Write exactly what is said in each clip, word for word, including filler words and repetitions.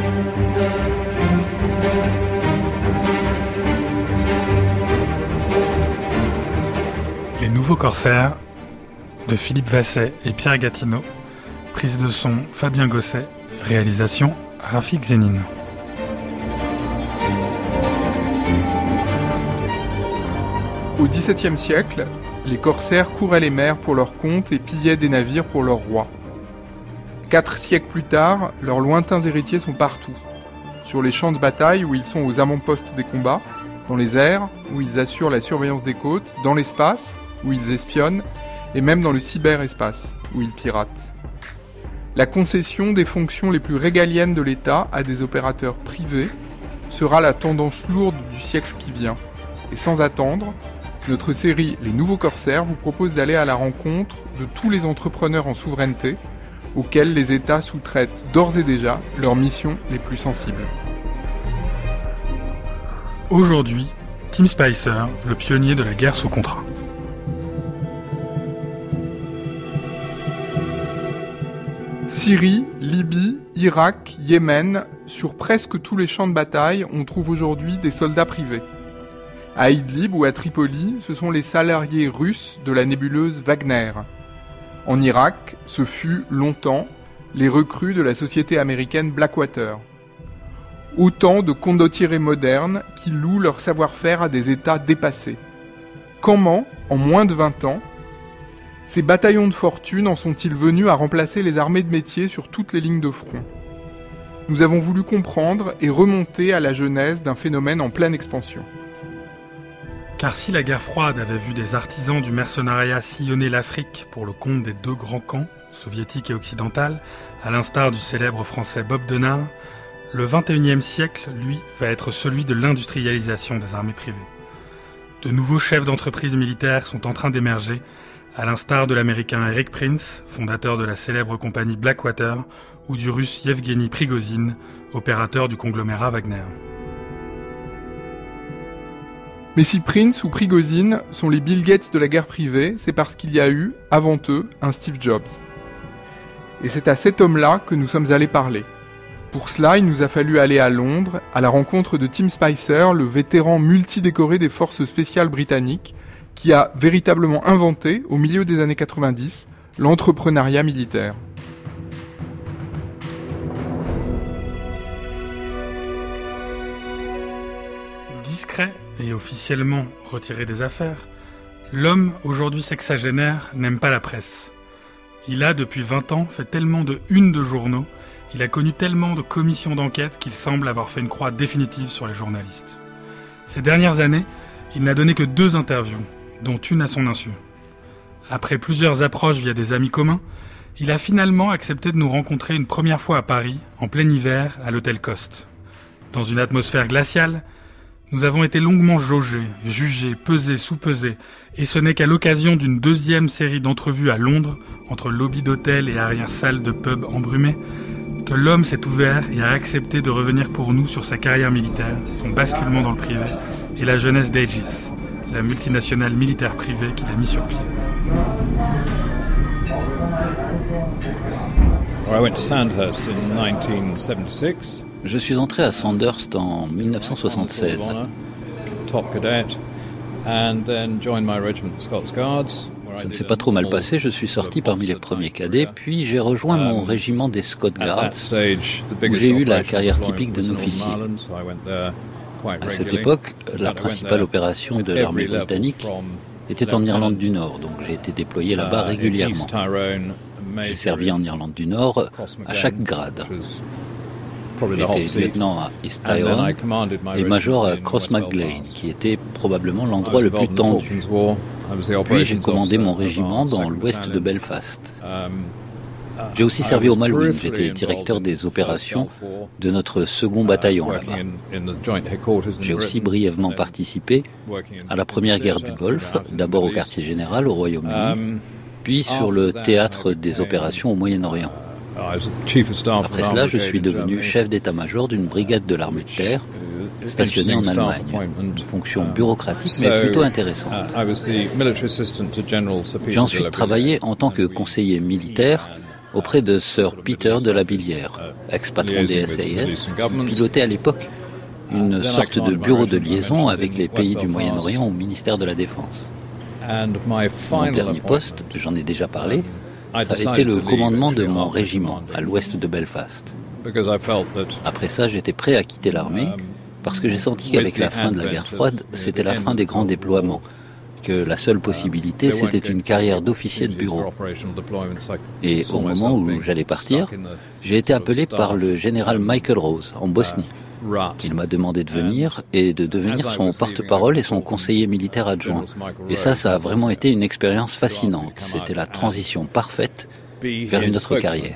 Les nouveaux corsaires de Philippe Vasset et Pierre Gatineau, prise de son Fabien Gosset, réalisation Rafik Zénine. Au dix-septième siècle, les corsaires couraient les mers pour leur compte et pillaient des navires pour leur roi. Quatre siècles plus tard, leurs lointains héritiers sont partout. Sur les champs de bataille où ils sont aux avant-postes des combats, dans les airs où ils assurent la surveillance des côtes, dans l'espace où ils espionnent, et même dans le cyberespace où ils piratent. La concession des fonctions les plus régaliennes de l'État à des opérateurs privés sera la tendance lourde du siècle qui vient. Et sans attendre, notre série Les Nouveaux Corsaires vous propose d'aller à la rencontre de tous les entrepreneurs en souveraineté auxquels les États sous-traitent d'ores et déjà leurs missions les plus sensibles. Aujourd'hui, Tim Spicer, le pionnier de la guerre sous contrat. Syrie, Libye, Irak, Yémen, sur presque tous les champs de bataille, on trouve aujourd'hui des soldats privés. À Idlib ou à Tripoli, ce sont les salariés russes de la nébuleuse Wagner. En Irak, ce fut longtemps les recrues de la société américaine Blackwater. Autant de condottieri modernes qui louent leur savoir-faire à des États dépassés. Comment, en moins de vingt ans, ces bataillons de fortune en sont-ils venus à remplacer les armées de métier sur toutes les lignes de front ? Nous avons voulu comprendre et remonter à la genèse d'un phénomène en pleine expansion. Car si la guerre froide avait vu des artisans du mercenariat sillonner l'Afrique pour le compte des deux grands camps, soviétique et occidental, à l'instar du célèbre français Bob Denard, le vingt et unième siècle, lui, va être celui de l'industrialisation des armées privées. De nouveaux chefs d'entreprise militaires sont en train d'émerger, à l'instar de l'américain Eric Prince, fondateur de la célèbre compagnie Blackwater, ou du russe Yevgeny Prigozhin, opérateur du conglomérat Wagner. Mais si Prince ou Prigozhin sont les Bill Gates de la guerre privée, c'est parce qu'il y a eu, avant eux, un Steve Jobs. Et c'est à cet homme-là que nous sommes allés parler. Pour cela, il nous a fallu aller à Londres, à la rencontre de Tim Spicer, le vétéran multidécoré des forces spéciales britanniques, qui a véritablement inventé, au milieu des années quatre-vingt-dix, l'entrepreneuriat militaire. Discret et officiellement retiré des affaires, l'homme, aujourd'hui sexagénaire, n'aime pas la presse. Il a, depuis vingt ans, fait tellement de unes de journaux, il a connu tellement de commissions d'enquête qu'il semble avoir fait une croix définitive sur les journalistes. Ces dernières années, il n'a donné que deux interviews, dont une à son insu. Après plusieurs approches via des amis communs, il a finalement accepté de nous rencontrer une première fois à Paris, en plein hiver, à l'hôtel Coste. Dans une atmosphère glaciale, nous avons été longuement jaugés, jugés, pesés, sous-pesés, et ce n'est qu'à l'occasion d'une deuxième série d'entrevues à Londres, entre lobby d'hôtel et arrière-salle de pub embrumés, que l'homme s'est ouvert et a accepté de revenir pour nous sur sa carrière militaire, son basculement dans le privé, et la jeunesse d'Aegis, la multinationale militaire privée qu'il a mis sur pied. Je suis entré à Sandhurst en dix-neuf cent soixante-seize. Ça ne s'est pas trop mal passé, je suis sorti parmi les premiers cadets, puis j'ai rejoint mon régiment des Scott Guards, où j'ai eu la carrière typique d'un officier. À cette époque, la principale opération de l'armée britannique était en Irlande du Nord, donc j'ai été déployé là-bas régulièrement. J'ai servi en Irlande du Nord à chaque grade. J'ai été lieutenant à East Tyrone et major à Crossmaglen, qui était probablement l'endroit le plus tendu. Puis j'ai commandé mon régiment dans l'ouest de Belfast. J'ai aussi servi au Malouine, j'étais directeur des opérations de notre second bataillon là-bas. J'ai aussi brièvement participé à la première guerre du Golfe, d'abord au quartier général au Royaume-Uni, puis sur le théâtre des opérations au Moyen-Orient. Après cela, je suis devenu chef d'état-major d'une brigade de l'armée de terre stationnée en Allemagne. Une fonction bureaucratique mais plutôt intéressante. J'ai ensuite travaillé en tant que conseiller militaire auprès de Sir Peter de la Billière, ex-patron des S A S, qui pilotait à l'époque une sorte de bureau de liaison avec les pays du Moyen-Orient au ministère de la Défense. Mon dernier poste, j'en ai déjà parlé, ça a été le commandement de mon régiment à l'ouest de Belfast. Après ça, j'étais prêt à quitter l'armée parce que j'ai senti qu'avec la fin de la guerre froide, c'était la fin des grands déploiements, que la seule possibilité, c'était une carrière d'officier de bureau. Et au moment où j'allais partir, j'ai été appelé par le général Michael Rose en Bosnie. Il m'a demandé de venir et de devenir son porte-parole et son conseiller militaire adjoint. Et ça, ça a vraiment été une expérience fascinante. C'était la transition parfaite vers une autre carrière.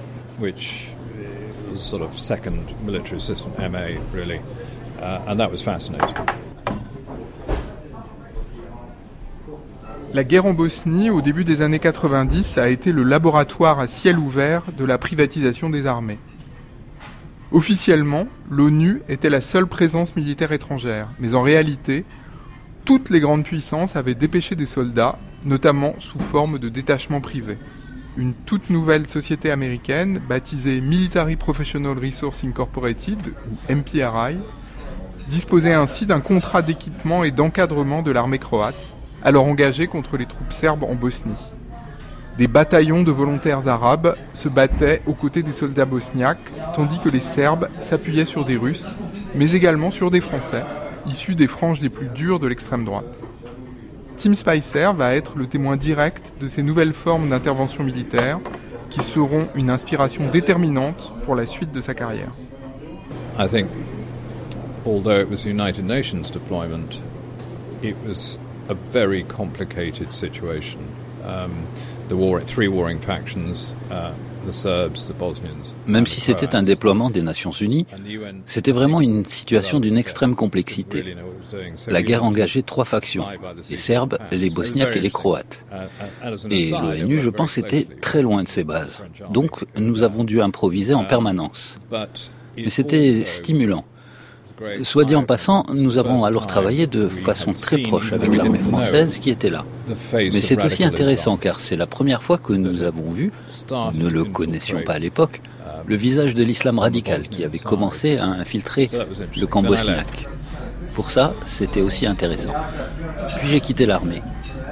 La guerre en Bosnie, au début des années quatre-vingt-dix, a été le laboratoire à ciel ouvert de la privatisation des armées. Officiellement, l'ONU était la seule présence militaire étrangère, mais en réalité, toutes les grandes puissances avaient dépêché des soldats, notamment sous forme de détachements privés. Une toute nouvelle société américaine, baptisée Military Professional Resource Incorporated, ou M P R I, disposait ainsi d'un contrat d'équipement et d'encadrement de l'armée croate, alors engagée contre les troupes serbes en Bosnie. Des bataillons de volontaires arabes se battaient aux côtés des soldats bosniaques, tandis que les Serbes s'appuyaient sur des Russes, mais également sur des Français, issus des franges les plus dures de l'extrême droite. Tim Spicer va être le témoin direct de ces nouvelles formes d'intervention militaire qui seront une inspiration déterminante pour la suite de sa carrière. I think, although it was a United Nations deployment, it was a very complicated situation. Um, the war, three warring factions, uh, the Serbs, the Bosnians. Même si c'était un déploiement des Nations Unies, c'était vraiment une situation d'une extrême complexité. La guerre engageait trois factions, les Serbes, les Bosniaques et les Croates. Et l'ONU, je pense, était très loin de ses bases. Donc, nous avons dû improviser en permanence. Mais c'était stimulant. Soit dit en passant, nous avons alors travaillé de façon très proche avec l'armée française qui était là. Mais c'est aussi intéressant car c'est la première fois que nous avons vu, nous ne le connaissions pas à l'époque, le visage de l'islam radical qui avait commencé à infiltrer le camp bosniaque. Pour ça, c'était aussi intéressant. Puis j'ai quitté l'armée.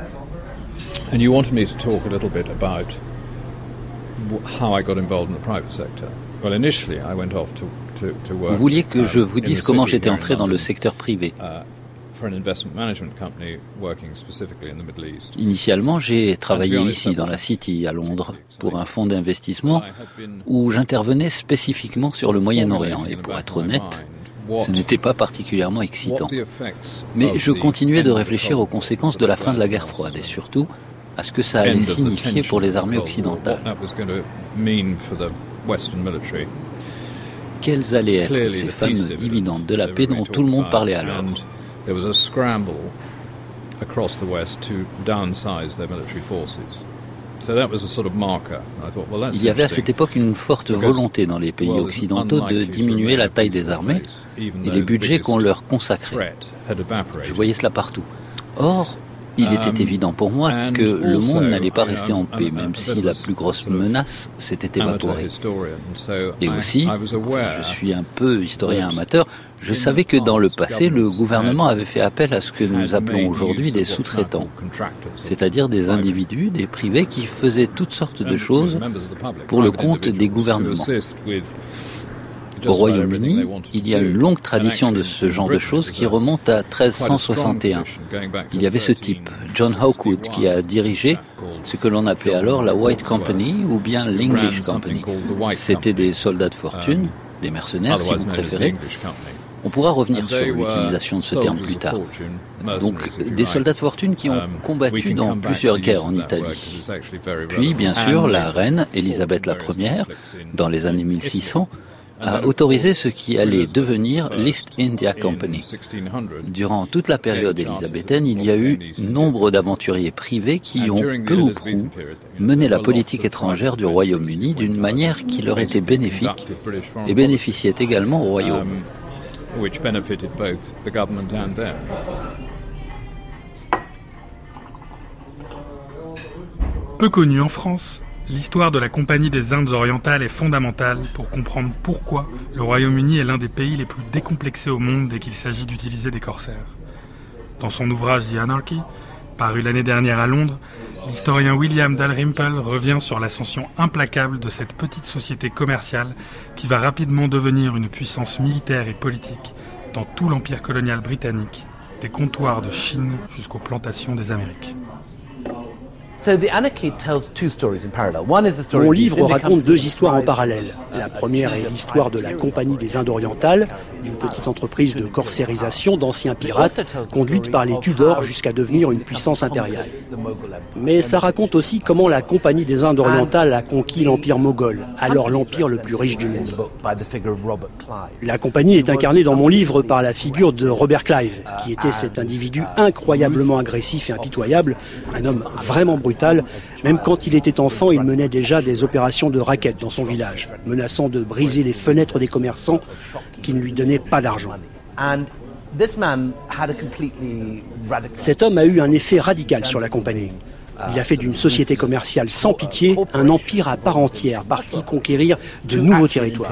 And you wanted me to talk a little bit about how I got involved in the private sector. Well, initially I went off to Vous vouliez que je vous dise comment j'étais entré dans le secteur privé. Initialement, j'ai travaillé ici, dans la City, à Londres, pour un fonds d'investissement où j'intervenais spécifiquement sur le Moyen-Orient. Et pour être honnête, ce n'était pas particulièrement excitant. Mais je continuais de réfléchir aux conséquences de la fin de la guerre froide et surtout à ce que ça allait signifier pour les armées occidentales. Quels allaient être ces fameux dividendes de la paix dont tout le monde parlait alors? Il y avait à cette époque une forte volonté dans les pays occidentaux de diminuer la taille des armées et les budgets qu'on leur consacrait. Je voyais cela partout. Or, il était évident pour moi que le monde n'allait pas rester en paix, même si la plus grosse menace s'était évaporée. Et aussi, enfin, je suis un peu historien amateur, je savais que dans le passé, le gouvernement avait fait appel à ce que nous appelons aujourd'hui des sous-traitants, c'est-à-dire des individus, des privés qui faisaient toutes sortes de choses pour le compte des gouvernements. Au Royaume-Uni, il y a une longue tradition de ce genre de choses qui remonte à treize cent soixante et un. Il y avait ce type, John Hawkwood, qui a dirigé ce que l'on appelait alors la White Company ou bien l'English Company. C'était des soldats de fortune, des mercenaires si vous préférez. On pourra revenir sur l'utilisation de ce terme plus tard. Donc, des soldats de fortune qui ont combattu dans plusieurs guerres en Italie. Puis, bien sûr, la reine Élisabeth la Première, dans les années mille six cents, a autorisé ce qui allait devenir l'East India Company. Durant toute la période élisabéthaine, il y a eu nombre d'aventuriers privés qui ont peu ou prou mené la politique étrangère du Royaume-Uni d'une manière qui leur était bénéfique et bénéficiait également au Royaume. Peu connu en France, L'histoire de la Compagnie des Indes orientales est fondamentale pour comprendre pourquoi le Royaume-Uni est l'un des pays les plus décomplexés au monde dès qu'il s'agit d'utiliser des corsaires. Dans son ouvrage The Anarchy, paru l'année dernière à Londres, l'historien William Dalrymple revient sur l'ascension implacable de cette petite société commerciale qui va rapidement devenir une puissance militaire et politique dans tout l'empire colonial britannique, des comptoirs de Chine jusqu'aux plantations des Amériques. Mon livre raconte deux histoires en parallèle. La première est l'histoire de la Compagnie des Indes orientales, une petite entreprise de corsérisation d'anciens pirates, conduite par les Tudors jusqu'à devenir une puissance impériale. Mais ça raconte aussi comment la Compagnie des Indes orientales a conquis l'Empire moghol, alors l'empire le plus riche du monde. La Compagnie est incarnée dans mon livre par la figure de Robert Clive, qui était cet individu incroyablement agressif et impitoyable, un homme vraiment brutal. Brutal. Même quand il était enfant, il menait déjà des opérations de racket dans son village, menaçant de briser les fenêtres des commerçants qui ne lui donnaient pas d'argent. Cet homme a eu un effet radical sur la compagnie. Il a fait d'une société commerciale sans pitié un empire à part entière, parti conquérir de nouveaux territoires.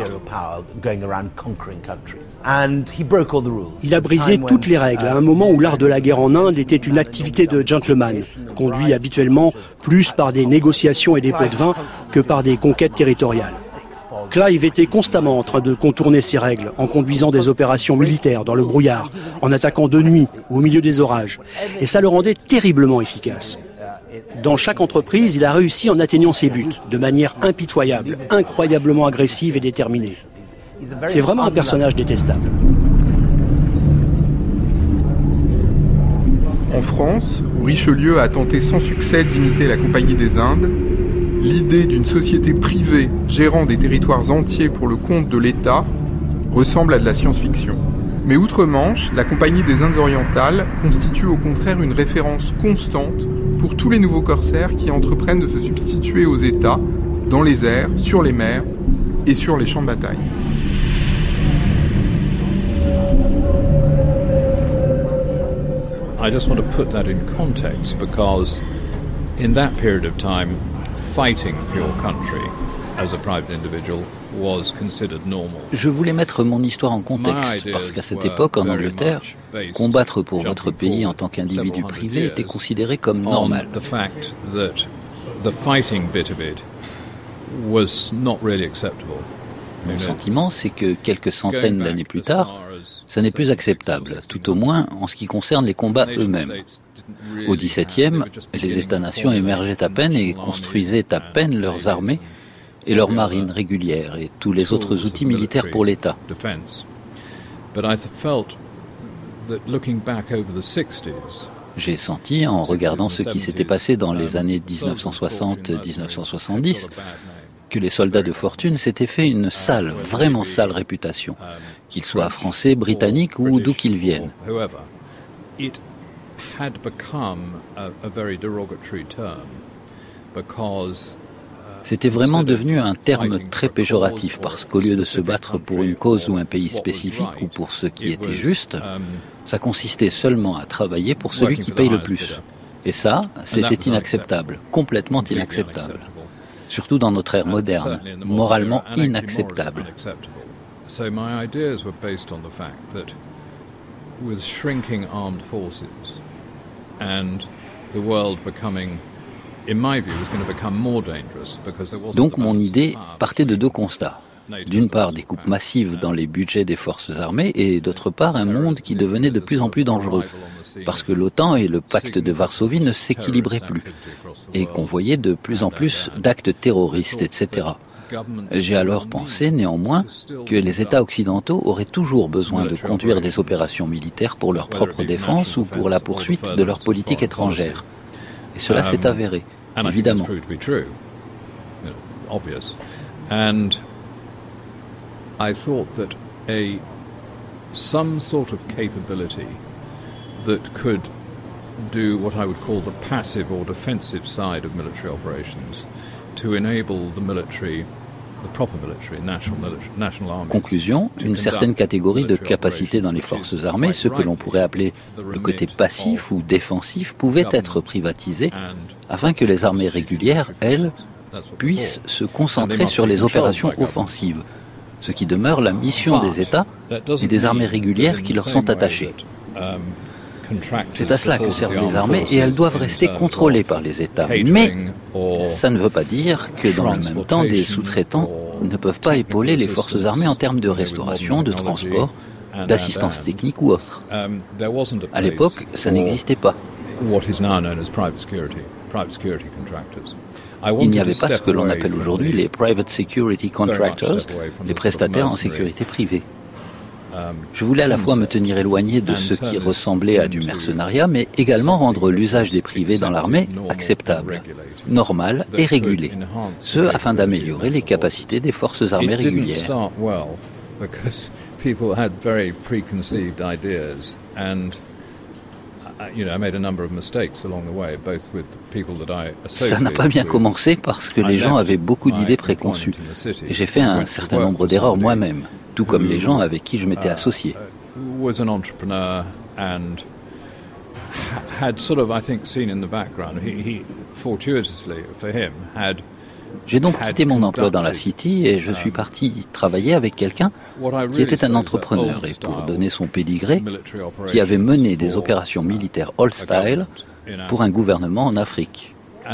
Il a brisé toutes les règles à un moment où l'art de la guerre en Inde était une activité de gentleman, conduit habituellement plus par des négociations et des pots de vin que par des conquêtes territoriales. Clive était constamment en train de contourner ces règles, en conduisant des opérations militaires dans le brouillard, en attaquant de nuit ou au milieu des orages, et ça le rendait terriblement efficace. Dans chaque entreprise, il a réussi en atteignant ses buts, de manière impitoyable, incroyablement agressive et déterminée. C'est vraiment un personnage détestable. En France, où Richelieu a tenté sans succès d'imiter la Compagnie des Indes, l'idée d'une société privée gérant des territoires entiers pour le compte de l'État ressemble à de la science-fiction. Mais outre-Manche, la Compagnie des Indes orientales constitue au contraire une référence constante pour tous les nouveaux corsaires qui entreprennent de se substituer aux États dans les airs, sur les mers et sur les champs de bataille. I just want to put that in context because in that period of time, fighting for your country as a private individual was considered normal. Je voulais mettre mon histoire en contexte parce qu'à cette époque, en Angleterre, combattre pour votre pays en tant qu'individu privé était considéré comme normal. The fact that the fighting bit of it was not really acceptable. Mon sentiment, c'est que quelques centaines d'années plus tard, ça n'est plus acceptable, tout au moins en ce qui concerne les combats eux-mêmes. Au dix-septième, les États-nations émergeaient à peine et construisaient à peine leurs armées et leurs marines régulières et tous les autres outils militaires pour l'État. J'ai senti, en regardant ce qui s'était passé dans les années dix-neuf cent soixante à dix-neuf cent soixante-dix, que les soldats de fortune s'étaient fait une sale, vraiment sale réputation, qu'ils soient français, britanniques ou d'où qu'ils viennent. C'était vraiment devenu un terme très péjoratif parce qu'au lieu de se battre pour une cause ou un pays spécifique ou pour ce qui était juste, ça consistait seulement à travailler pour celui qui paye le plus. Et ça, c'était inacceptable, complètement inacceptable. Surtout dans notre ère moderne, moralement inacceptable. So my ideas were based on the fact that with shrinking armed forces and the world becoming, in my view, was going to become more dangerous because there wasn't. Donc mon idée partait de deux constats. D'une part, des coupes massives dans les budgets des forces armées et d'autre part, un monde qui devenait de plus en plus dangereux parce que l'OTAN et le pacte de Varsovie ne s'équilibraient plus et qu'on voyait de plus en plus d'actes terroristes, et cetera. J'ai alors pensé, néanmoins, que les États occidentaux auraient toujours besoin de conduire des opérations militaires pour leur propre défense ou pour la poursuite de leur politique étrangère. Et cela s'est avéré, évidemment. And I thought that a some sort of capability that could do what I would call the passive or defensive side of military operations to enable the military, the proper military, national military, national armies. Conclusion, une certaine catégorie de capacités dans les forces armées, ce que l'on pourrait appeler le côté passif ou défensif, pouvait être privatisé afin que les armées régulières, elles, puissent se concentrer sur les opérations offensives, ce qui demeure la mission des États et des armées régulières qui leur sont attachées. C'est à cela que servent les armées et elles doivent rester contrôlées par les États. Mais ça ne veut pas dire que dans le même temps, des sous-traitants ne peuvent pas épauler les forces armées en termes de restauration, de transport, d'assistance technique ou autre. À l'époque, ça n'existait pas. Il n'y avait pas ce que l'on appelle aujourd'hui les private security contractors, les prestataires en sécurité privée. Je voulais à la fois me tenir éloigné de ce qui ressemblait à du mercenariat, mais également rendre l'usage des privés dans l'armée acceptable, normal et régulé, ce afin d'améliorer les capacités des forces armées régulières. Ça n'a pas bien commencé parce que les gens avaient beaucoup d'idées préconçues. Et j'ai fait un certain nombre d'erreurs moi-même, tout comme les gens avec qui je m'étais associé. J'ai donc quitté mon emploi dans la City et je suis parti travailler avec quelqu'un qui était un entrepreneur et, pour donner son pédigré, qui avait mené des opérations militaires old-style pour un gouvernement en Afrique.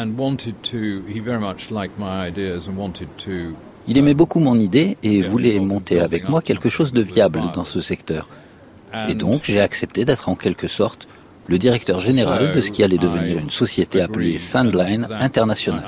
Il aimait beaucoup mon idée et voulait monter avec moi quelque chose de viable dans ce secteur. Et donc j'ai accepté d'être en quelque sorte le directeur général de ce qui allait devenir une société appelée Sandline International.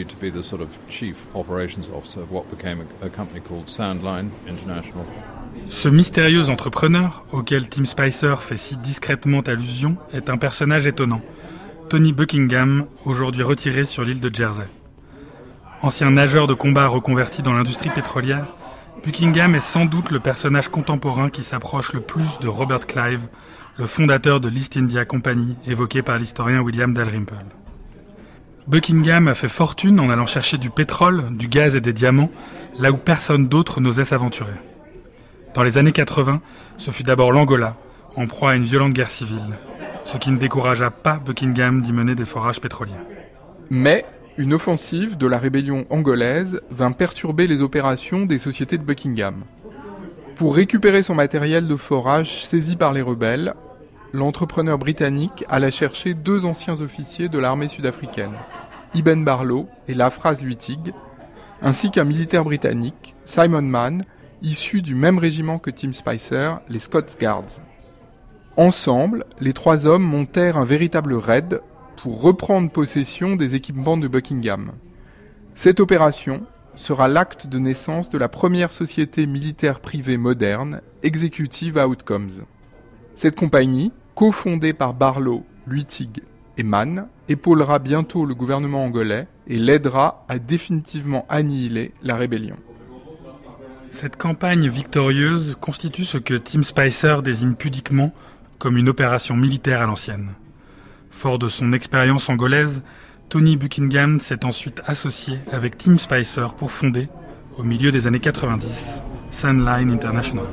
Ce mystérieux entrepreneur, auquel Tim Spicer fait si discrètement allusion, est un personnage étonnant. Tony Buckingham, aujourd'hui retiré sur l'île de Jersey. Ancien nageur de combat reconverti dans l'industrie pétrolière, Buckingham est sans doute le personnage contemporain qui s'approche le plus de Robert Clive, le fondateur de l'East India Company, évoqué par l'historien William Dalrymple. Buckingham a fait fortune en allant chercher du pétrole, du gaz et des diamants, là où personne d'autre n'osait s'aventurer. Dans les années quatre-vingts, ce fut d'abord l'Angola, en proie à une violente guerre civile, ce qui ne découragea pas Buckingham d'y mener des forages pétroliers. Mais une offensive de la rébellion angolaise vint perturber les opérations des sociétés de Buckingham. Pour récupérer son matériel de forage saisi par les rebelles, l'entrepreneur britannique alla chercher deux anciens officiers de l'armée sud-africaine, Ibn Barlow et Lafraz Luttig, ainsi qu'un militaire britannique, Simon Mann, issu du même régiment que Tim Spicer, les Scots Guards. Ensemble, les trois hommes montèrent un véritable raid pour reprendre possession des équipements de Buckingham. Cette opération sera l'acte de naissance de la première société militaire privée moderne, Executive Outcomes. Cette compagnie, cofondée par Barlow, Luttig et Mann, épaulera bientôt le gouvernement angolais et l'aidera à définitivement annihiler la rébellion. Cette campagne victorieuse constitue ce que Tim Spicer désigne pudiquement comme une opération militaire à l'ancienne. Fort de son expérience angolaise, Tony Buckingham s'est ensuite associé avec Tim Spicer pour fonder, au milieu des années quatre-vingt-dix, Sandline International.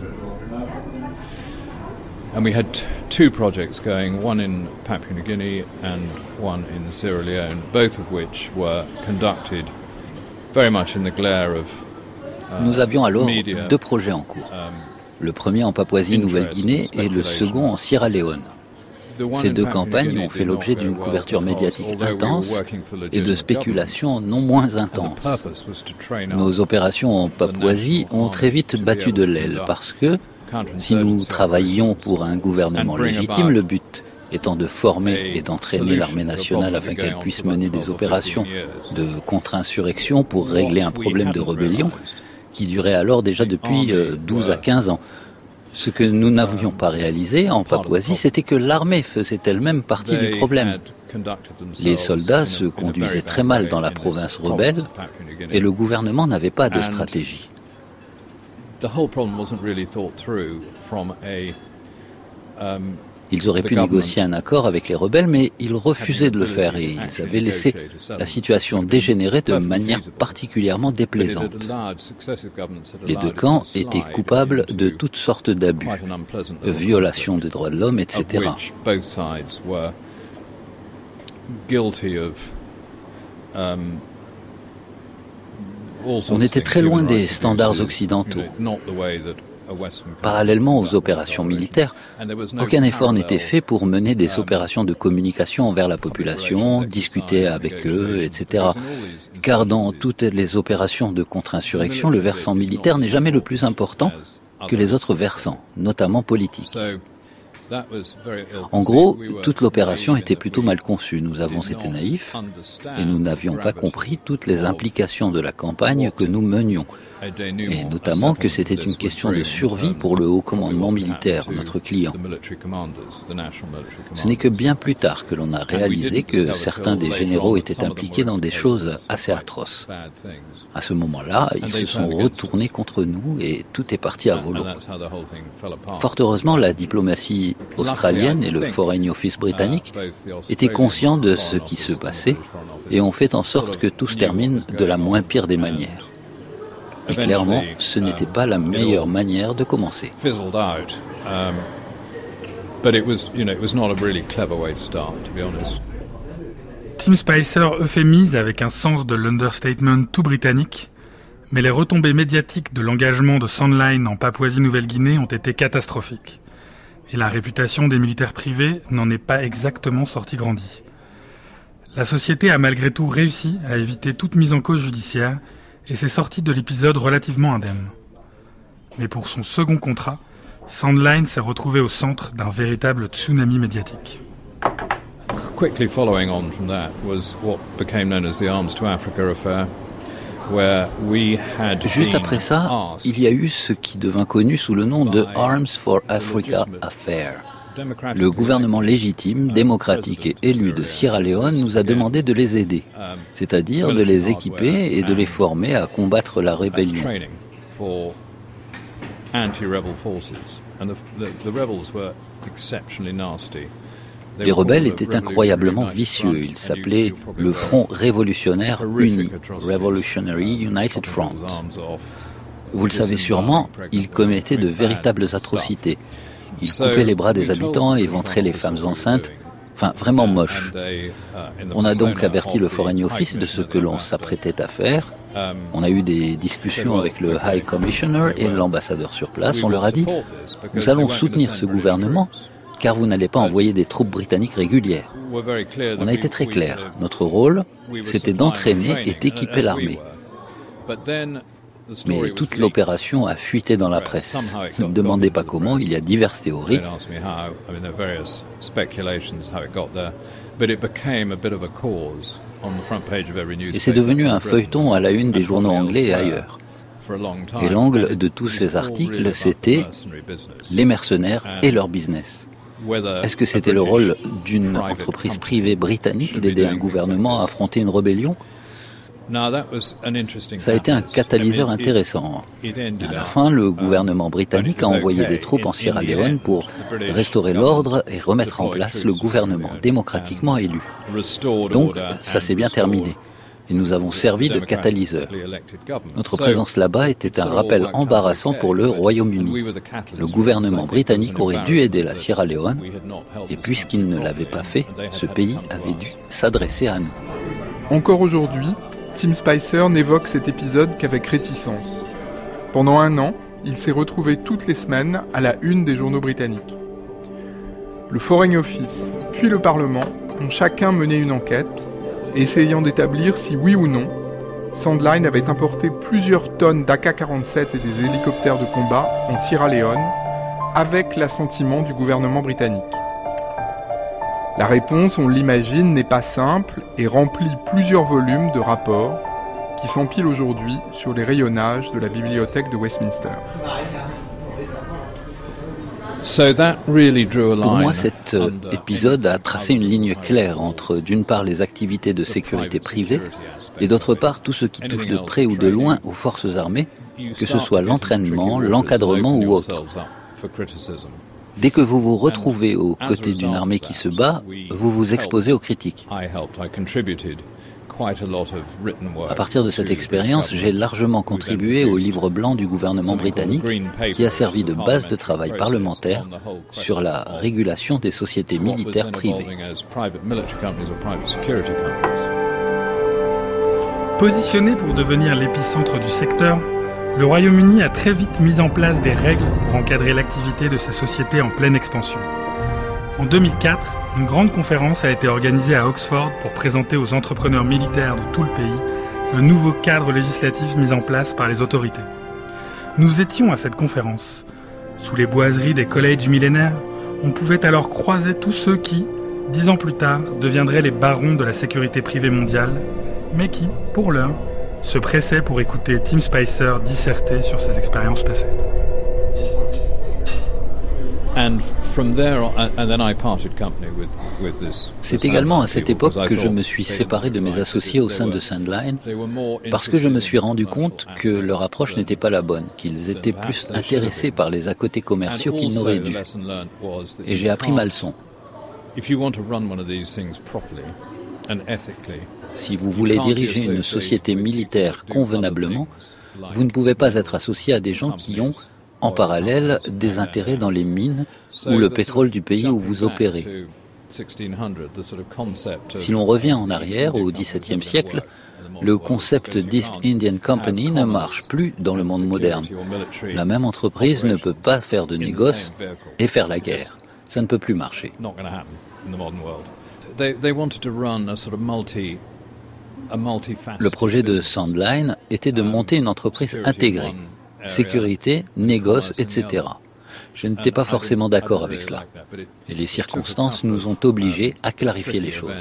And we had two projects going, one in Papua New Guinea and one in Sierra Leone, both of which were conducted very much in the glare of uh, Nous avions alors media, deux projets en cours. um, Le premier en Papouasie-Nouvelle-Guinée et le second en Sierra Leone. Ces deux campagnes ont fait l'objet d'une couverture médiatique intense et de spéculations non moins intenses. Nos opérations en Papouasie ont très vite battu de l'aile parce que, si nous travaillions pour un gouvernement légitime, le but étant de former et d'entraîner l'armée nationale afin qu'elle puisse mener des opérations de contre-insurrection pour régler un problème de rébellion qui durait alors déjà depuis douze à quinze ans. Ce que nous n'avions pas réalisé en Papouasie, c'était que l'armée faisait elle-même partie du problème. Les soldats se conduisaient très mal dans la province rebelle et le gouvernement n'avait pas de stratégie. Ils auraient pu négocier un accord avec les rebelles, mais ils refusaient de le faire et ils avaient laissé la situation dégénérer de manière particulièrement déplaisante. Les deux camps étaient coupables de toutes sortes d'abus, violations des droits de l'homme, et cetera. On était très loin des standards occidentaux. Parallèlement aux opérations militaires, aucun effort n'était fait pour mener des opérations de communication envers la population, discuter avec eux, et cetera. Car dans toutes les opérations de contre-insurrection, le versant militaire n'est jamais le plus important que les autres versants, notamment politiques. En gros, toute l'opération était plutôt mal conçue. Nous avons été naïfs et nous n'avions pas compris toutes les implications de la campagne que nous menions. Et notamment que c'était une question de survie pour le haut commandement militaire, notre client. Ce n'est que bien plus tard que l'on a réalisé que certains des généraux étaient impliqués dans des choses assez atroces. À ce moment-là, ils se sont retournés contre nous et tout est parti à volo. Fort heureusement, la diplomatie australienne et le Foreign Office britannique étaient conscients de ce qui se passait et ont fait en sorte que tout se termine de la moins pire des manières. Et clairement, ce n'était pas la meilleure manière de commencer. Tim Spicer euphémise avec un sens de l'understatement tout britannique, mais les retombées médiatiques de l'engagement de Sandline en Papouasie-Nouvelle-Guinée ont été catastrophiques. Et la réputation des militaires privés n'en est pas exactement sortie grandie. La société a malgré tout réussi à éviter toute mise en cause judiciaire et s'est sortie de l'épisode relativement indemne. Mais pour son second contrat, Sandline s'est retrouvé au centre d'un véritable tsunami médiatique. Quickly following on from that was what became known as the Arms to Africa affair, where we had Juste après ça, il y a eu ce qui devint connu sous le nom de Arms for Africa Affair. Le gouvernement légitime, démocratique et élu de Sierra Leone nous a demandé de les aider, c'est-à-dire de les équiper et de les former à combattre la rébellion. Les rebelles étaient incroyablement vicieux. Ils s'appelaient le Front révolutionnaire uni, Revolutionary United Front. Vous le savez sûrement, ils commettaient de véritables atrocités. Ils coupaient les bras des habitants et ventraient les femmes enceintes. Enfin, vraiment moche. On a donc averti le Foreign Office de ce que l'on s'apprêtait à faire. On a eu des discussions avec le High Commissioner et l'ambassadeur sur place. On leur a dit « Nous allons soutenir ce gouvernement car vous n'allez pas envoyer des troupes britanniques régulières. » On a été très clair. Notre rôle, c'était d'entraîner et d'équiper l'armée. Mais toute l'opération a fuité dans la presse. Ne me demandez pas comment, il y a diverses théories. Et c'est devenu un feuilleton à la une des journaux anglais et ailleurs. Et l'angle de tous ces articles, c'était les mercenaires et leur business. Est-ce que c'était le rôle d'une entreprise privée britannique d'aider un gouvernement à affronter une rébellion ? Ça a été un catalyseur intéressant. À la fin, le gouvernement britannique a envoyé des troupes en Sierra Leone pour restaurer l'ordre et remettre en place le gouvernement démocratiquement élu. Donc, ça s'est bien terminé. Et nous avons servi de catalyseur. Notre présence là-bas était un rappel embarrassant pour le Royaume-Uni. Le gouvernement britannique aurait dû aider la Sierra Leone, et puisqu'il ne l'avait pas fait, ce pays avait dû s'adresser à nous. Encore aujourd'hui, Tim Spicer n'évoque cet épisode qu'avec réticence. Pendant un an, il s'est retrouvé toutes les semaines à la une des journaux britanniques. Le Foreign Office, puis le Parlement, ont chacun mené une enquête, essayant d'établir si oui ou non, Sandline avait importé plusieurs tonnes d'A K quarante-sept et des hélicoptères de combat en Sierra Leone, avec l'assentiment du gouvernement britannique. La réponse, on l'imagine, n'est pas simple et remplit plusieurs volumes de rapports qui s'empilent aujourd'hui sur les rayonnages de la bibliothèque de Westminster. Pour moi, cet euh, épisode a tracé une ligne claire entre, d'une part, les activités de sécurité privée et, d'autre part, tout ce qui touche de près ou de loin aux forces armées, que ce soit l'entraînement, l'encadrement ou autre. Dès que vous vous retrouvez aux côtés d'une armée qui se bat, vous vous exposez aux critiques. À partir de cette expérience, j'ai largement contribué au livre blanc du gouvernement britannique qui a servi de base de travail parlementaire sur la régulation des sociétés militaires privées. Positionné pour devenir l'épicentre du secteur, le Royaume-Uni a très vite mis en place des règles pour encadrer l'activité de ces sociétés en pleine expansion. En deux mille quatre, une grande conférence a été organisée à Oxford pour présenter aux entrepreneurs militaires de tout le pays le nouveau cadre législatif mis en place par les autorités. Nous étions à cette conférence. Sous les boiseries des collèges millénaires, on pouvait alors croiser tous ceux qui, dix ans plus tard, deviendraient les barons de la sécurité privée mondiale, mais qui, pour l'heure, se pressaient pour écouter Tim Spicer disserter sur ses expériences passées. C'est également à cette époque que je me suis séparé de mes associés au sein de Sandline, parce que je me suis rendu compte que leur approche n'était pas la bonne, qu'ils étaient plus intéressés par les à côté commerciaux qu'ils n'auraient dû. Et j'ai appris ma leçon. Si vous voulez diriger une société militaire convenablement, vous ne pouvez pas être associé à des gens qui ont, en parallèle, des intérêts dans les mines ou le pétrole du pays où vous opérez. Si l'on revient en arrière, au dix-septième siècle, le concept d'East Indian Company ne marche plus dans le monde moderne. La même entreprise ne peut pas faire de négoce et faire la guerre. Ça ne peut plus marcher. Le projet de Sandline était de monter une entreprise intégrée, sécurité, négoce, et cetera. Je n'étais pas forcément d'accord avec cela. Et les circonstances nous ont obligés à clarifier les choses.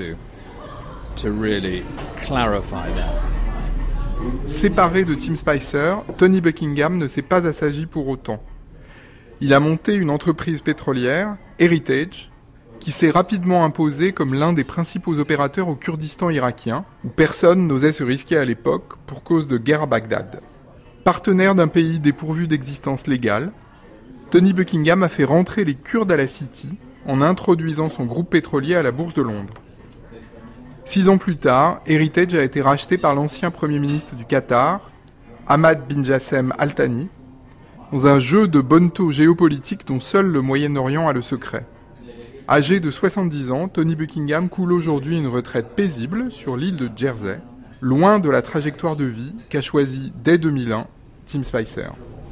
Séparé de Tim Spicer, Tony Buckingham ne s'est pas assagi pour autant. Il a monté une entreprise pétrolière, Heritage, qui s'est rapidement imposé comme l'un des principaux opérateurs au Kurdistan irakien, où personne n'osait se risquer à l'époque pour cause de guerre à Bagdad. Partenaire d'un pays dépourvu d'existence légale, Tony Buckingham a fait rentrer les Kurdes à la City en introduisant son groupe pétrolier à la Bourse de Londres. Six ans plus tard, Heritage a été racheté par l'ancien Premier ministre du Qatar, Ahmad bin Jassem Al Thani, dans un jeu de bonneteau géopolitique dont seul le Moyen-Orient a le secret. Âgé de soixante-dix ans, Tony Buckingham coule aujourd'hui une retraite paisible sur l'île de Jersey, loin de la trajectoire de vie qu'a choisie dès deux mille un Tim Spicer.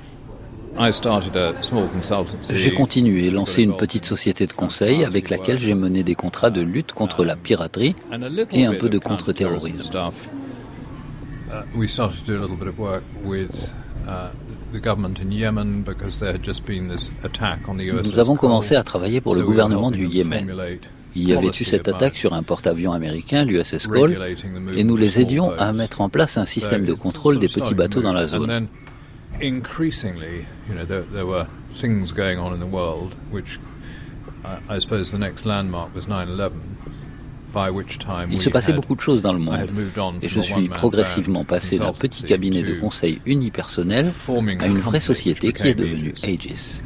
J'ai continué, lancé une petite société de conseil avec laquelle j'ai mené des contrats de lutte contre la piraterie et un peu de contre-terrorisme. Nous avons commencé à travailler pour le gouvernement du Yémen. Il y avait eu cette attaque sur un porte-avions américain, l'U S S Cole, et nous les aidions à mettre en place un système de contrôle des petits bateaux dans la zone. Increasingly, you know, there, there were things going on in the world, which I, I suppose the next landmark was nine eleven. Il se passait beaucoup de choses dans le monde, et je suis progressivement passé d'un petit cabinet de conseil unipersonnel à une vraie société qui est devenue Aegis.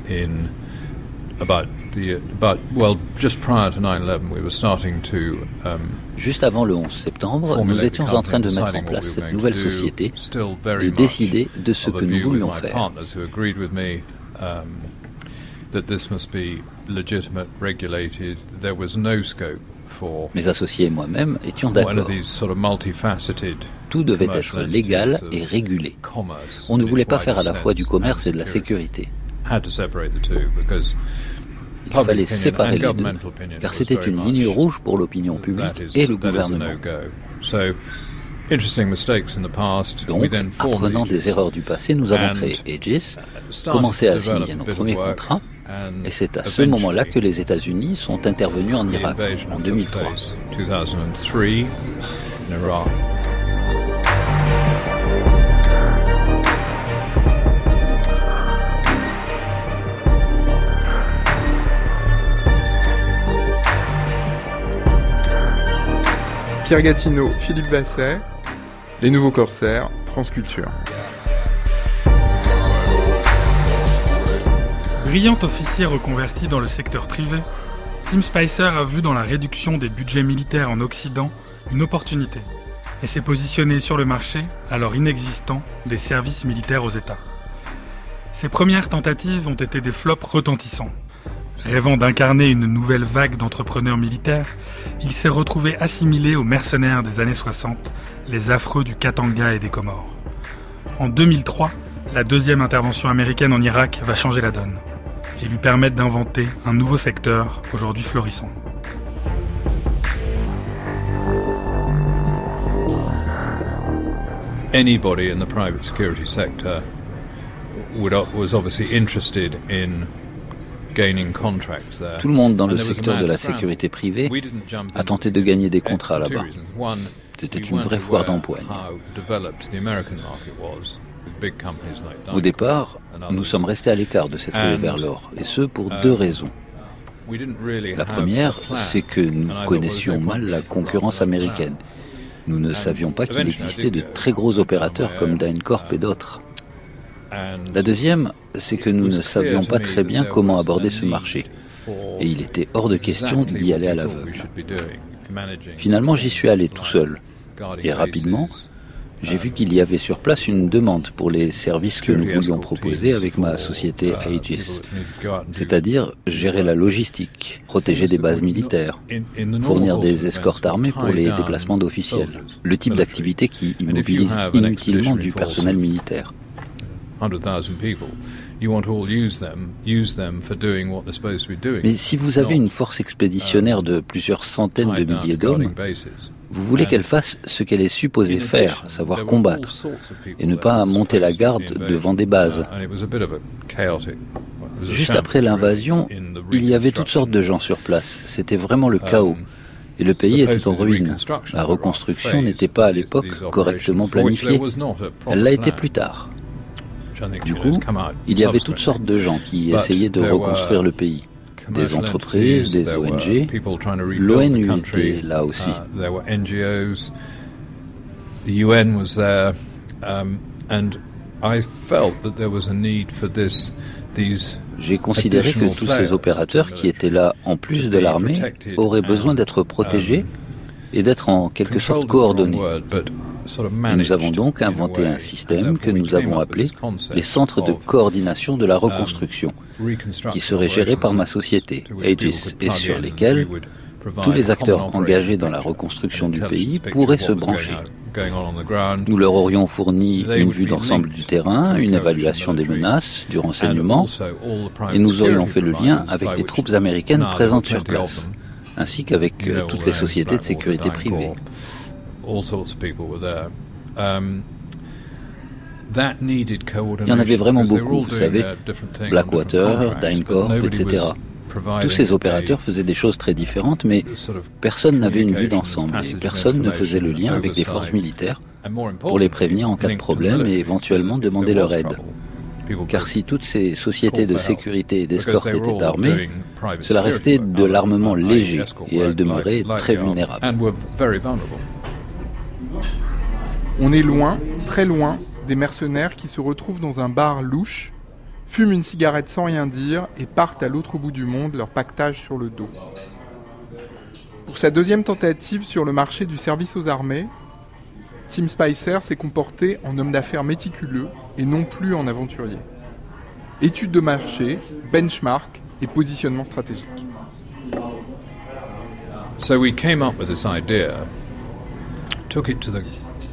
Juste avant le onze septembre, nous étions en train de mettre en place cette nouvelle société, de décider de ce que nous voulions faire. Mes associés et moi-même étions d'accord. Tout devait être légal et régulé. On ne voulait pas faire à la fois du commerce et de la sécurité. Il fallait séparer les deux, car c'était une ligne rouge pour l'opinion publique et le gouvernement. Donc, apprenant des erreurs du passé, nous avons créé Aegis, commencé à signer nos premiers contrats, et c'est à ce moment-là que les États-Unis sont intervenus en Irak, en deux mille trois. Pierre Gatineau, Philippe Vasset, Les Nouveaux Corsaires, France Culture. Brillant officier reconverti dans le secteur privé, Tim Spicer a vu dans la réduction des budgets militaires en Occident une opportunité et s'est positionné sur le marché, alors inexistant, des services militaires aux États. Ses premières tentatives ont été des flops retentissants. Rêvant d'incarner une nouvelle vague d'entrepreneurs militaires, il s'est retrouvé assimilé aux mercenaires des années soixante, les affreux du Katanga et des Comores. En deux mille trois, la deuxième intervention américaine en Irak va changer la donne et lui permettre d'inventer un nouveau secteur aujourd'hui florissant. Anybody in the private security sector would, was obviously interested in gaining contracts there. Tout le monde dans le secteur de la sécurité privée a tenté de gagner des contrats là-bas. C'était une vraie foire d'empoigne. Au départ, nous sommes restés à l'écart de cette ruée vers l'or, et ce pour deux raisons. La première, c'est que nous connaissions mal la concurrence américaine. Nous ne savions pas qu'il existait de très gros opérateurs comme DynCorp et d'autres. La deuxième, c'est que nous ne savions pas très bien comment aborder ce marché. Et il était hors de question d'y aller à l'aveugle. Finalement, j'y suis allé tout seul. Et rapidement, j'ai vu qu'il y avait sur place une demande pour les services que nous voulions proposer avec ma société Aegis, c'est-à-dire gérer la logistique, protéger des bases militaires, fournir des escortes armées pour les déplacements d'officiels, le type d'activité qui immobilise inutilement du personnel militaire. Mais si vous avez une force expéditionnaire de plusieurs centaines de milliers d'hommes, vous voulez qu'elle fasse ce qu'elle est supposée faire, savoir combattre, et ne pas monter la garde devant des bases. Juste après l'invasion, il y avait toutes sortes de gens sur place. C'était vraiment le chaos. Et le pays était en ruine. La reconstruction n'était pas à l'époque correctement planifiée. Elle l'a été plus tard. Du coup, il y avait toutes sortes de gens qui essayaient de reconstruire le pays. Des entreprises, des O N G, l'ONU était là aussi. J'ai considéré que tous ces opérateurs qui étaient là, en plus de l'armée, auraient besoin d'être protégés et d'être en quelque sorte coordonnés. Et nous avons donc inventé un système que nous avons appelé les centres de coordination de la reconstruction, qui seraient gérés par ma société, Aegis, et sur lesquels tous les acteurs engagés dans la reconstruction du pays pourraient se brancher. Nous leur aurions fourni une vue d'ensemble du terrain, une évaluation des menaces, du renseignement, et nous aurions fait le lien avec les troupes américaines présentes sur place, ainsi qu'avec euh, toutes les sociétés de sécurité privée. Il y en avait vraiment beaucoup, vous savez, Blackwater, DynCorp, et cetera. Tous ces opérateurs faisaient des choses très différentes, mais personne n'avait une vue d'ensemble et personne ne faisait le lien avec les forces militaires pour les prévenir en cas de problème et éventuellement demander leur aide. Car si toutes ces sociétés de sécurité et d'escorte étaient armées, cela restait de l'armement léger et elles demeuraient très vulnérables. On est loin, très loin, des mercenaires qui se retrouvent dans un bar louche, fument une cigarette sans rien dire et partent à l'autre bout du monde, leur pactage sur le dos. Pour sa deuxième tentative sur le marché du service aux armées, Tim Spicer s'est comporté en homme d'affaires méticuleux et non plus en aventurier. Étude de marché, benchmark et positionnement stratégique. So we came up with this idea, took it to the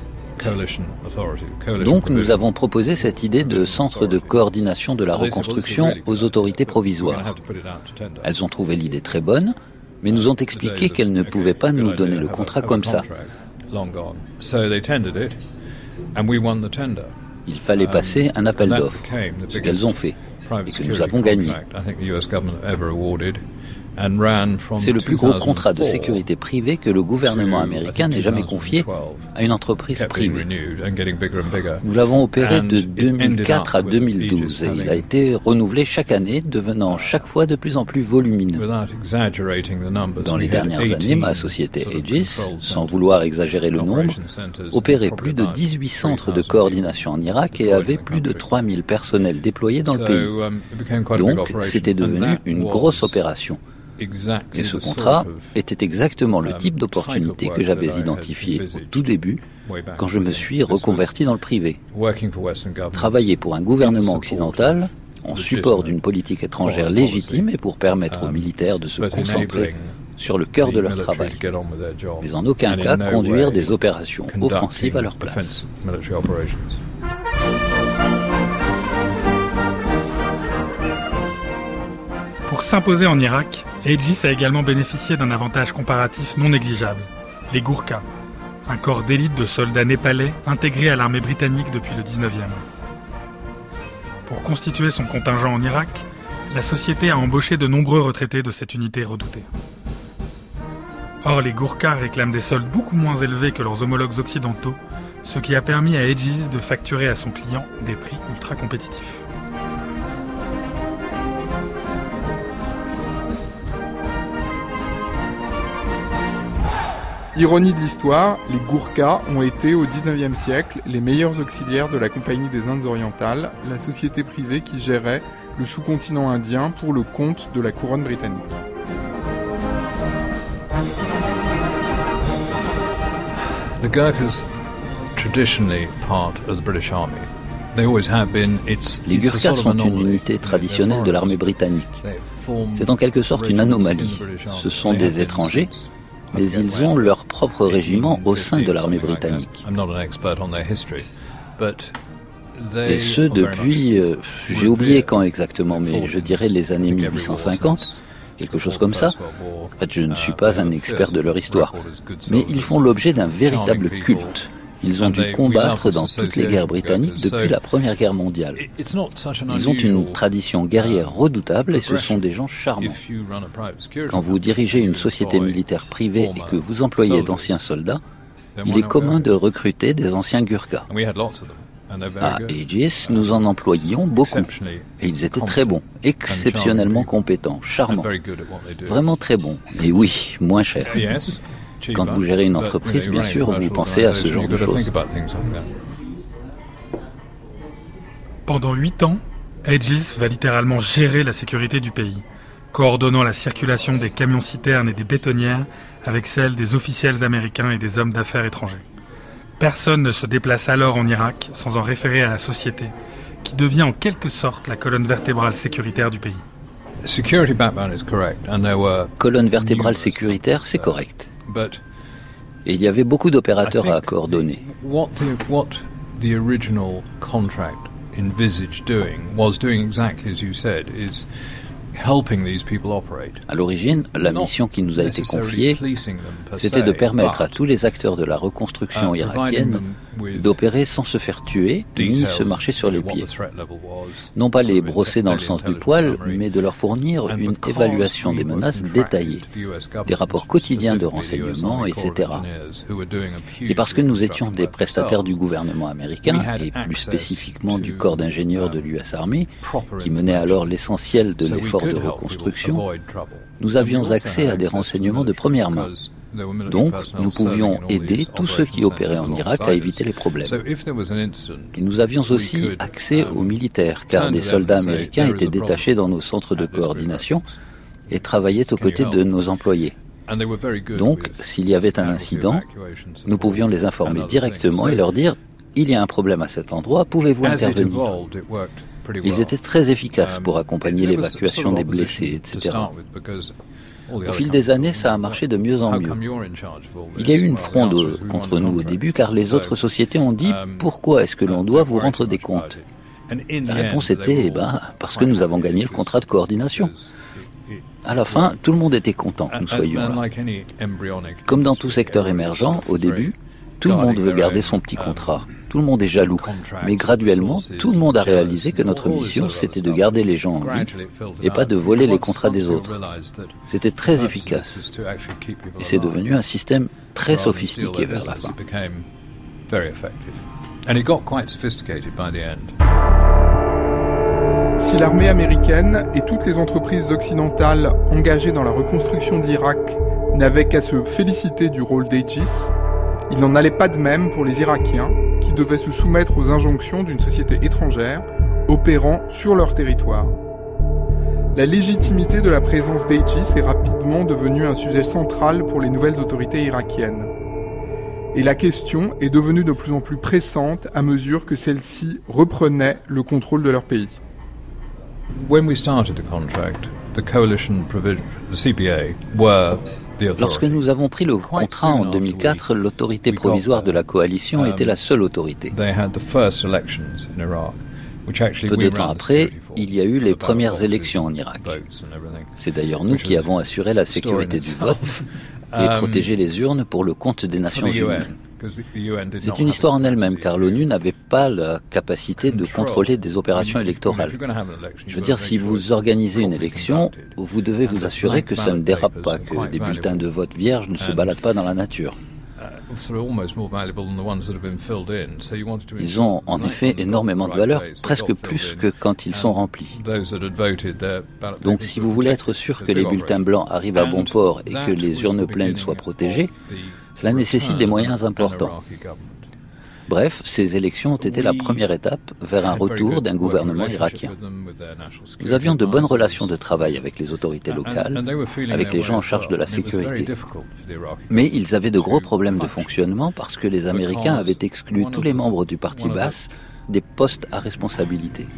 Donc nous avons proposé cette idée de centre de coordination de la reconstruction aux autorités provisoires. Elles ont trouvé l'idée très bonne, mais nous ont expliqué qu'elles ne pouvaient pas nous donner le contrat comme ça. Il fallait passer un appel d'offres, ce qu'elles ont fait, et que nous avons gagné. C'est le plus gros contrat de sécurité privée que le gouvernement américain n'ait jamais confié à une entreprise privée. Nous l'avons opéré de deux mille quatre à deux mille douze et il a été renouvelé chaque année, devenant chaque fois de plus en plus volumineux. Dans les dernières années, ma société Aegis, sans vouloir exagérer le nombre, opérait plus de dix-huit centres de coordination en Irak et avait plus de trois mille personnels déployés dans le pays. Donc, c'était devenu une grosse opération. Et ce contrat était exactement le type d'opportunité que j'avais identifié au tout début quand je me suis reconverti dans le privé. Travailler pour un gouvernement occidental en support d'une politique étrangère légitime et pour permettre aux militaires de se concentrer sur le cœur de leur travail, mais en aucun cas conduire des opérations offensives à leur place. Pour s'imposer en Irak, Aegis a également bénéficié d'un avantage comparatif non négligeable, les Gourkhas, un corps d'élite de soldats népalais intégrés à l'armée britannique depuis le dix-neuvième. Pour constituer son contingent en Irak, la société a embauché de nombreux retraités de cette unité redoutée. Or, les Gourkhas réclament des soldes beaucoup moins élevés que leurs homologues occidentaux, ce qui a permis à Aegis de facturer à son client des prix ultra compétitifs. Ironie de l'histoire, les Gourkhas ont été au dix-neuvième siècle les meilleurs auxiliaires de la Compagnie des Indes orientales, la société privée qui gérait le sous-continent indien pour le compte de la couronne britannique. The Gurkhas, traditionally part of the British Army. They always have been. It's, Les Gurkhas sont une unité traditionnelle de l'armée britannique. C'est en quelque sorte une anomalie. Ce sont des étrangers, mais ils ont leur propre régiment au sein de l'armée britannique. Et ce depuis, euh, j'ai oublié quand exactement, mais je dirais les années mille huit cent cinquante, quelque chose comme ça. En fait, je ne suis pas un expert de leur histoire, mais ils font l'objet d'un véritable culte. Ils ont dû combattre dans toutes les guerres britanniques depuis la Première Guerre mondiale. Ils ont une tradition guerrière redoutable et ce sont des gens charmants. Quand vous dirigez une société militaire privée et que vous employez d'anciens soldats, il est commun de recruter des anciens Gurkhas. À Aegis, nous en employions beaucoup. Et ils étaient très bons, exceptionnellement compétents, charmants. Vraiment très bons. Et oui, moins chers. Quand vous gérez une entreprise, bien sûr, vous pensez à ce genre de choses. Pendant huit ans, Aegis va littéralement gérer la sécurité du pays, coordonnant la circulation des camions-citernes et des bétonnières avec celle des officiels américains et des hommes d'affaires étrangers. Personne ne se déplace alors en Irak sans en référer à la société, qui devient en quelque sorte la colonne vertébrale sécuritaire du pays. Colonne vertébrale sécuritaire, c'est correct. Et il y avait beaucoup d'opérateurs à coordonner. What the, what the original contract envisaged doing was doing exactly as you said, is helping these people operate. À l'origine, la mission qui nous a été confiée, c'était de permettre à tous les acteurs de la reconstruction irakienne d'opérer sans se faire tuer, ni se marcher sur les pieds. Non pas les brosser dans le sens du poil, mais de leur fournir une évaluation des menaces détaillée, des rapports quotidiens de renseignement, et cetera. Et parce que nous étions des prestataires du gouvernement américain, et plus spécifiquement du corps d'ingénieurs de l'U S Army, qui menait alors l'essentiel de l'effort de reconstruction, nous avions accès à des renseignements de première main. Donc, nous pouvions aider tous ceux qui opéraient en Irak à éviter les problèmes. Et nous avions aussi accès aux militaires, car des soldats américains étaient détachés dans nos centres de coordination et travaillaient aux côtés de nos employés. Donc, s'il y avait un incident, nous pouvions les informer directement et leur dire « Il y a un problème à cet endroit, pouvez-vous intervenir ?» Ils étaient très efficaces pour accompagner l'évacuation des blessés, et cetera. Au fil des années, ça a marché de mieux en mieux. Il y a eu une fronde contre nous au début, car les autres sociétés ont dit « Pourquoi est-ce que l'on doit vous rendre des comptes ?» La réponse était eh ben, « Parce que nous avons gagné le contrat de coordination. » À la fin, tout le monde était content que nous soyons là. Comme dans tout secteur émergent, au début, tout le monde veut garder son petit contrat. Tout le monde est jaloux. Mais graduellement, tout le monde a réalisé que notre mission, c'était de garder les gens en vie et pas de voler les contrats des autres. C'était très efficace. Et c'est devenu un système très sophistiqué vers la fin. Si l'armée américaine et toutes les entreprises occidentales engagées dans la reconstruction de l'Irak n'avaient qu'à se féliciter du rôle d'Aegis, il n'en allait pas de même pour les Irakiens, qui devaient se soumettre aux injonctions d'une société étrangère opérant sur leur territoire. La légitimité de la présence d'Aegis est rapidement devenue un sujet central pour les nouvelles autorités irakiennes. Et la question est devenue de plus en plus pressante à mesure que celles-ci reprenaient le contrôle de leur pays. When we started the contract, the coalition provision, the C P A, were Lorsque nous avons pris le contrat en deux mille quatre, l'autorité provisoire de la coalition était la seule autorité. Peu de temps après, il y a eu les premières élections en Irak. C'est d'ailleurs nous qui avons assuré la sécurité du vote et protégé les urnes pour le compte des Nations Unies. C'est une histoire en elle-même, car l'ONU n'avait pas la capacité de contrôler des opérations électorales. Je veux dire, si vous organisez une élection, vous devez vous assurer que ça ne dérape pas, que des bulletins de vote vierges ne se baladent pas dans la nature. Ils ont en effet énormément de valeur, presque plus que quand ils sont remplis. Donc si vous voulez être sûr que les bulletins blancs arrivent à bon port et que les urnes pleines soient protégées, cela nécessite des moyens importants. Bref, ces élections ont été la première étape vers un retour d'un gouvernement irakien. Nous avions de bonnes relations de travail avec les autorités locales, avec les gens en charge de la sécurité. Mais ils avaient de gros problèmes de fonctionnement parce que les Américains avaient exclu tous les membres du parti Baas des postes à responsabilité.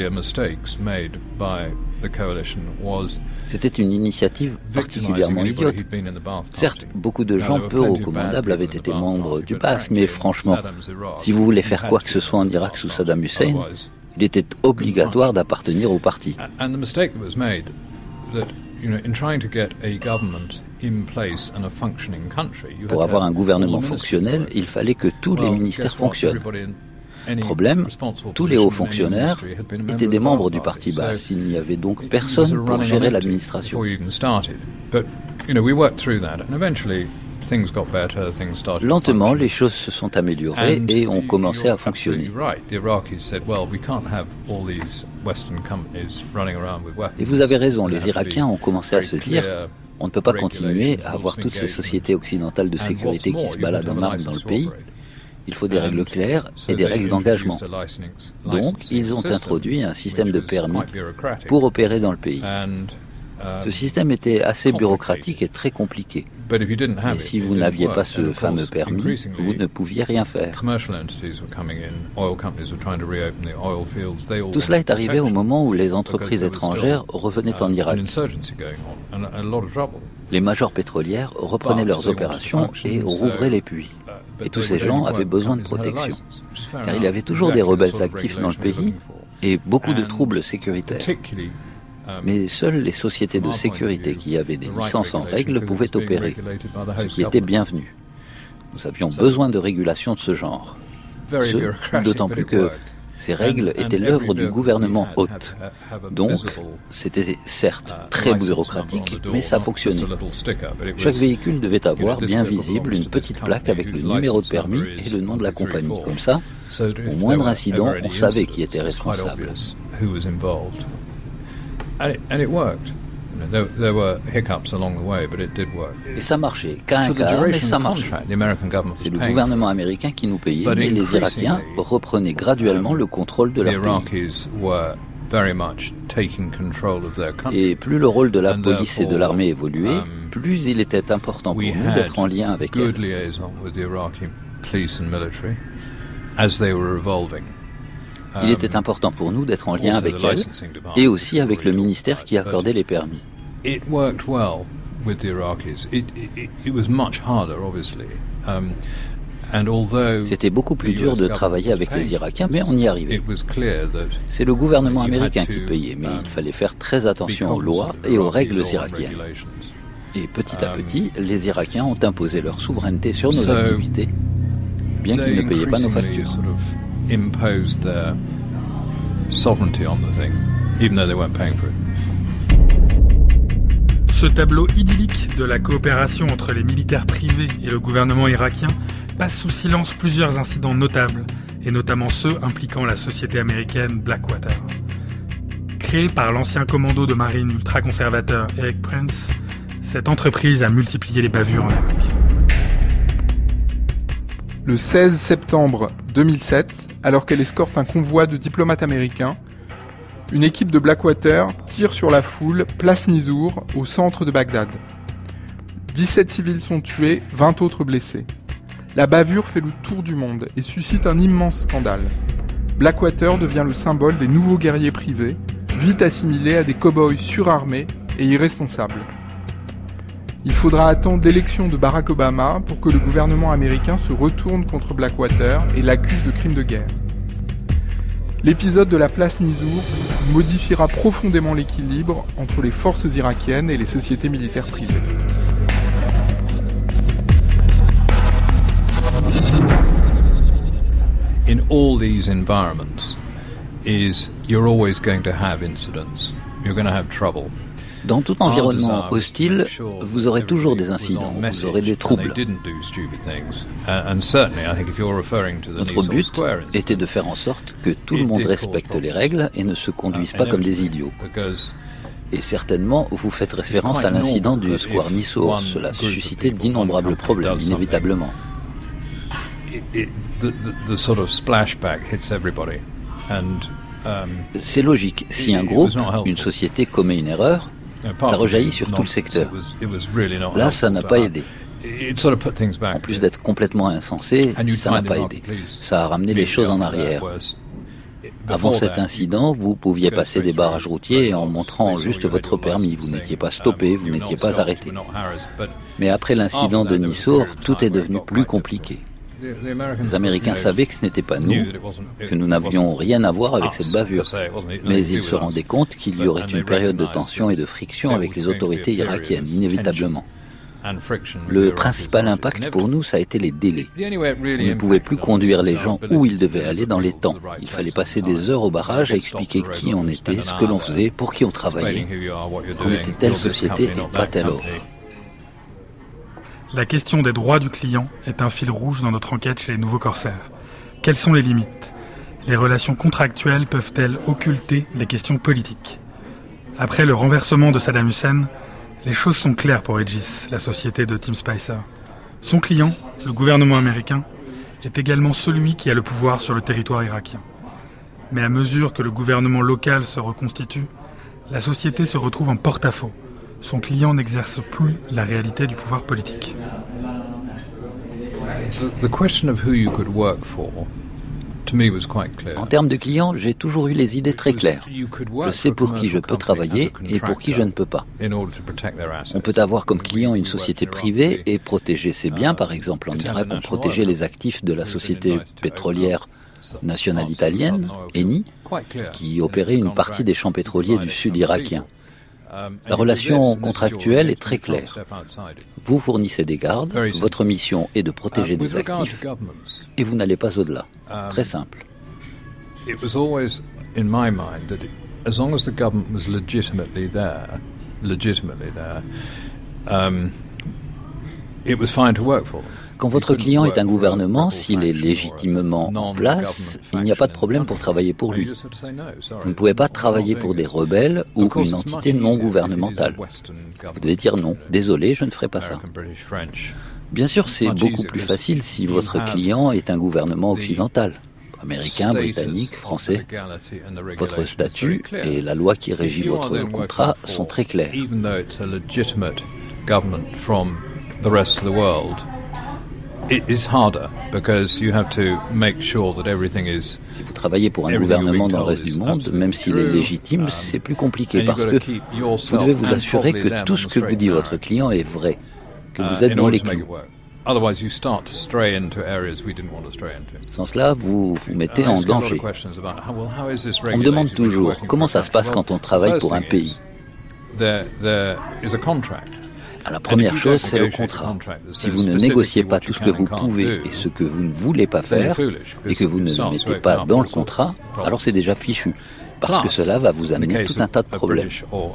C'était une initiative particulièrement idiote. Certes, beaucoup de gens peu recommandables avaient été membres du Baas, mais franchement, si vous voulez faire quoi que ce soit en Irak sous Saddam Hussein, il était obligatoire d'appartenir au parti. Pour avoir un gouvernement fonctionnel, il fallait que tous les ministères fonctionnent. Problème, tous les hauts fonctionnaires étaient des membres du parti Baas. Il n'y avait donc personne pour gérer l'administration. Lentement, les choses se sont améliorées et ont commencé à fonctionner. Et vous avez raison, les Irakiens ont commencé à se dire on ne peut pas continuer à avoir toutes ces sociétés occidentales de sécurité qui se baladent en armes dans le pays. Il faut des règles claires et des règles d'engagement. Donc, ils ont introduit un système de permis pour opérer dans le pays. Ce système était assez bureaucratique et très compliqué. Et si vous n'aviez pas ce fameux permis, vous ne pouviez rien faire. Tout cela est arrivé au moment où les entreprises étrangères revenaient en Irak. Les majors pétrolières reprenaient leurs opérations et rouvraient les puits. Et tous ces gens avaient besoin de protection, car il y avait toujours des rebelles actifs dans le pays et beaucoup de troubles sécuritaires. Mais seules les sociétés de sécurité qui avaient des licences en règle pouvaient opérer, ce qui était bienvenu. Nous avions besoin de régulations de ce genre. Ce, d'autant plus que ces règles étaient l'œuvre du gouvernement hôte. Donc, c'était certes très bureaucratique, mais ça fonctionnait. Chaque véhicule devait avoir bien visible une petite plaque avec le numéro de permis et le nom de la compagnie. Comme ça, au moindre incident, on savait qui était responsable. Et ça marchait, cas un cas, mais ça marchait. C'est le gouvernement américain qui nous payait, mais les Irakiens reprenaient graduellement le contrôle de leur pays. Et plus le rôle de la police et de l'armée évoluait, plus il était important pour nous d'être en lien avec elles. Il était important pour nous d'être en lien avec elles et aussi avec le ministère qui accordait les permis. C'était beaucoup plus dur de travailler avec les Irakiens, mais on y arrivait. C'est le gouvernement américain qui payait, mais il fallait faire très attention aux lois et aux règles irakiennes. Et petit à petit, les Irakiens ont imposé leur souveraineté sur nos activités, bien qu'ils ne payaient pas nos factures. Imposed their sovereignty on the thing, even though they weren't paying for it. Ce tableau idyllique de la coopération entre les militaires privés et le gouvernement irakien passe sous silence plusieurs incidents notables, et notamment ceux impliquant la société américaine Blackwater. Créée par l'ancien commando de marine ultra-conservateur Erik Prince, cette entreprise a multiplié les bavures en Irak. Le seize septembre deux mille sept, alors qu'elle escorte un convoi de diplomates américains, une équipe de Blackwater tire sur la foule place Nizour, au centre de Bagdad. dix-sept civils sont tués, vingt autres blessés. La bavure fait le tour du monde et suscite un immense scandale. Blackwater devient le symbole des nouveaux guerriers privés, vite assimilés à des cow-boys surarmés et irresponsables. Il faudra attendre l'élection de Barack Obama pour que le gouvernement américain se retourne contre Blackwater et l'accuse de crimes de guerre. L'épisode de la place Nisour modifiera profondément l'équilibre entre les forces irakiennes et les sociétés militaires privées. In all these environments is you're always going to have incidents. You're going to have trouble. Dans tout environnement hostile, vous aurez toujours des incidents, vous aurez des troubles. Notre but était de faire en sorte que tout le monde respecte les règles et ne se conduise pas comme des idiots. Et certainement, vous faites référence à l'incident du square Nisour. Cela a suscité d'innombrables problèmes, inévitablement. C'est logique. Si un groupe, une société commet une erreur, ça rejaillit sur tout le secteur. Là, ça n'a pas aidé. En plus d'être complètement insensé, ça n'a pas aidé. Ça a ramené les choses en arrière. Avant cet incident, vous pouviez passer des barrages routiers en montrant juste votre permis. Vous n'étiez pas stoppé, vous n'étiez pas arrêté. Mais après l'incident de Nisour, tout est devenu plus compliqué. Les Américains savaient que ce n'était pas nous, que nous n'avions rien à voir avec cette bavure, mais ils se rendaient compte qu'il y aurait une période de tension et de friction avec les autorités irakiennes, inévitablement. Le principal impact pour nous, ça a été les délais. On ne pouvait plus conduire les gens où ils devaient aller dans les temps. Il fallait passer des heures au barrage à expliquer qui on était, ce que l'on faisait, pour qui on travaillait. On était telle société et pas telle autre. La question des droits du client est un fil rouge dans notre enquête chez les nouveaux corsaires. Quelles sont les limites ? Les relations contractuelles peuvent-elles occulter les questions politiques ? Après le renversement de Saddam Hussein, les choses sont claires pour Aegis, la société de Tim Spicer. Son client, le gouvernement américain, est également celui qui a le pouvoir sur le territoire irakien. Mais à mesure que le gouvernement local se reconstitue, la société se retrouve en porte-à-faux. Son client n'exerce plus la réalité du pouvoir politique. En termes de clients, j'ai toujours eu les idées très claires. Je sais pour qui je peux travailler et pour qui je ne peux pas. On peut avoir comme client une société privée et protéger ses biens. Par exemple, en Irak, on protégeait les actifs de la société pétrolière nationale italienne, Eni, qui opérait une partie des champs pétroliers du sud irakien. La relation contractuelle est très claire. Vous fournissez des gardes, votre mission est de protéger des actifs et vous n'allez pas au-delà. Très simple. Quand votre client est un gouvernement, s'il est légitimement en place, il n'y a pas de problème pour travailler pour lui. Vous ne pouvez pas travailler pour des rebelles ou une entité non gouvernementale. Vous devez dire non, désolé, je ne ferai pas ça. Bien sûr, c'est beaucoup plus facile si votre client est un gouvernement occidental, américain, britannique, français. Votre statut et la loi qui régit votre contrat sont très clairs. Si vous travaillez pour un gouvernement dans le reste du monde, même s'il est légitime, c'est plus compliqué parce que vous devez vous assurer que tout ce que vous dit votre client est vrai, que vous êtes dans les clous. Sans cela, vous vous mettez en danger. On me demande toujours comment ça se passe quand on travaille pour un pays. La première chose, c'est le contrat. Si vous ne négociez pas tout ce que vous pouvez et ce que vous ne voulez pas faire, et que vous ne le mettez pas dans le contrat, alors c'est déjà fichu, parce que cela va vous amener tout un tas de problèmes.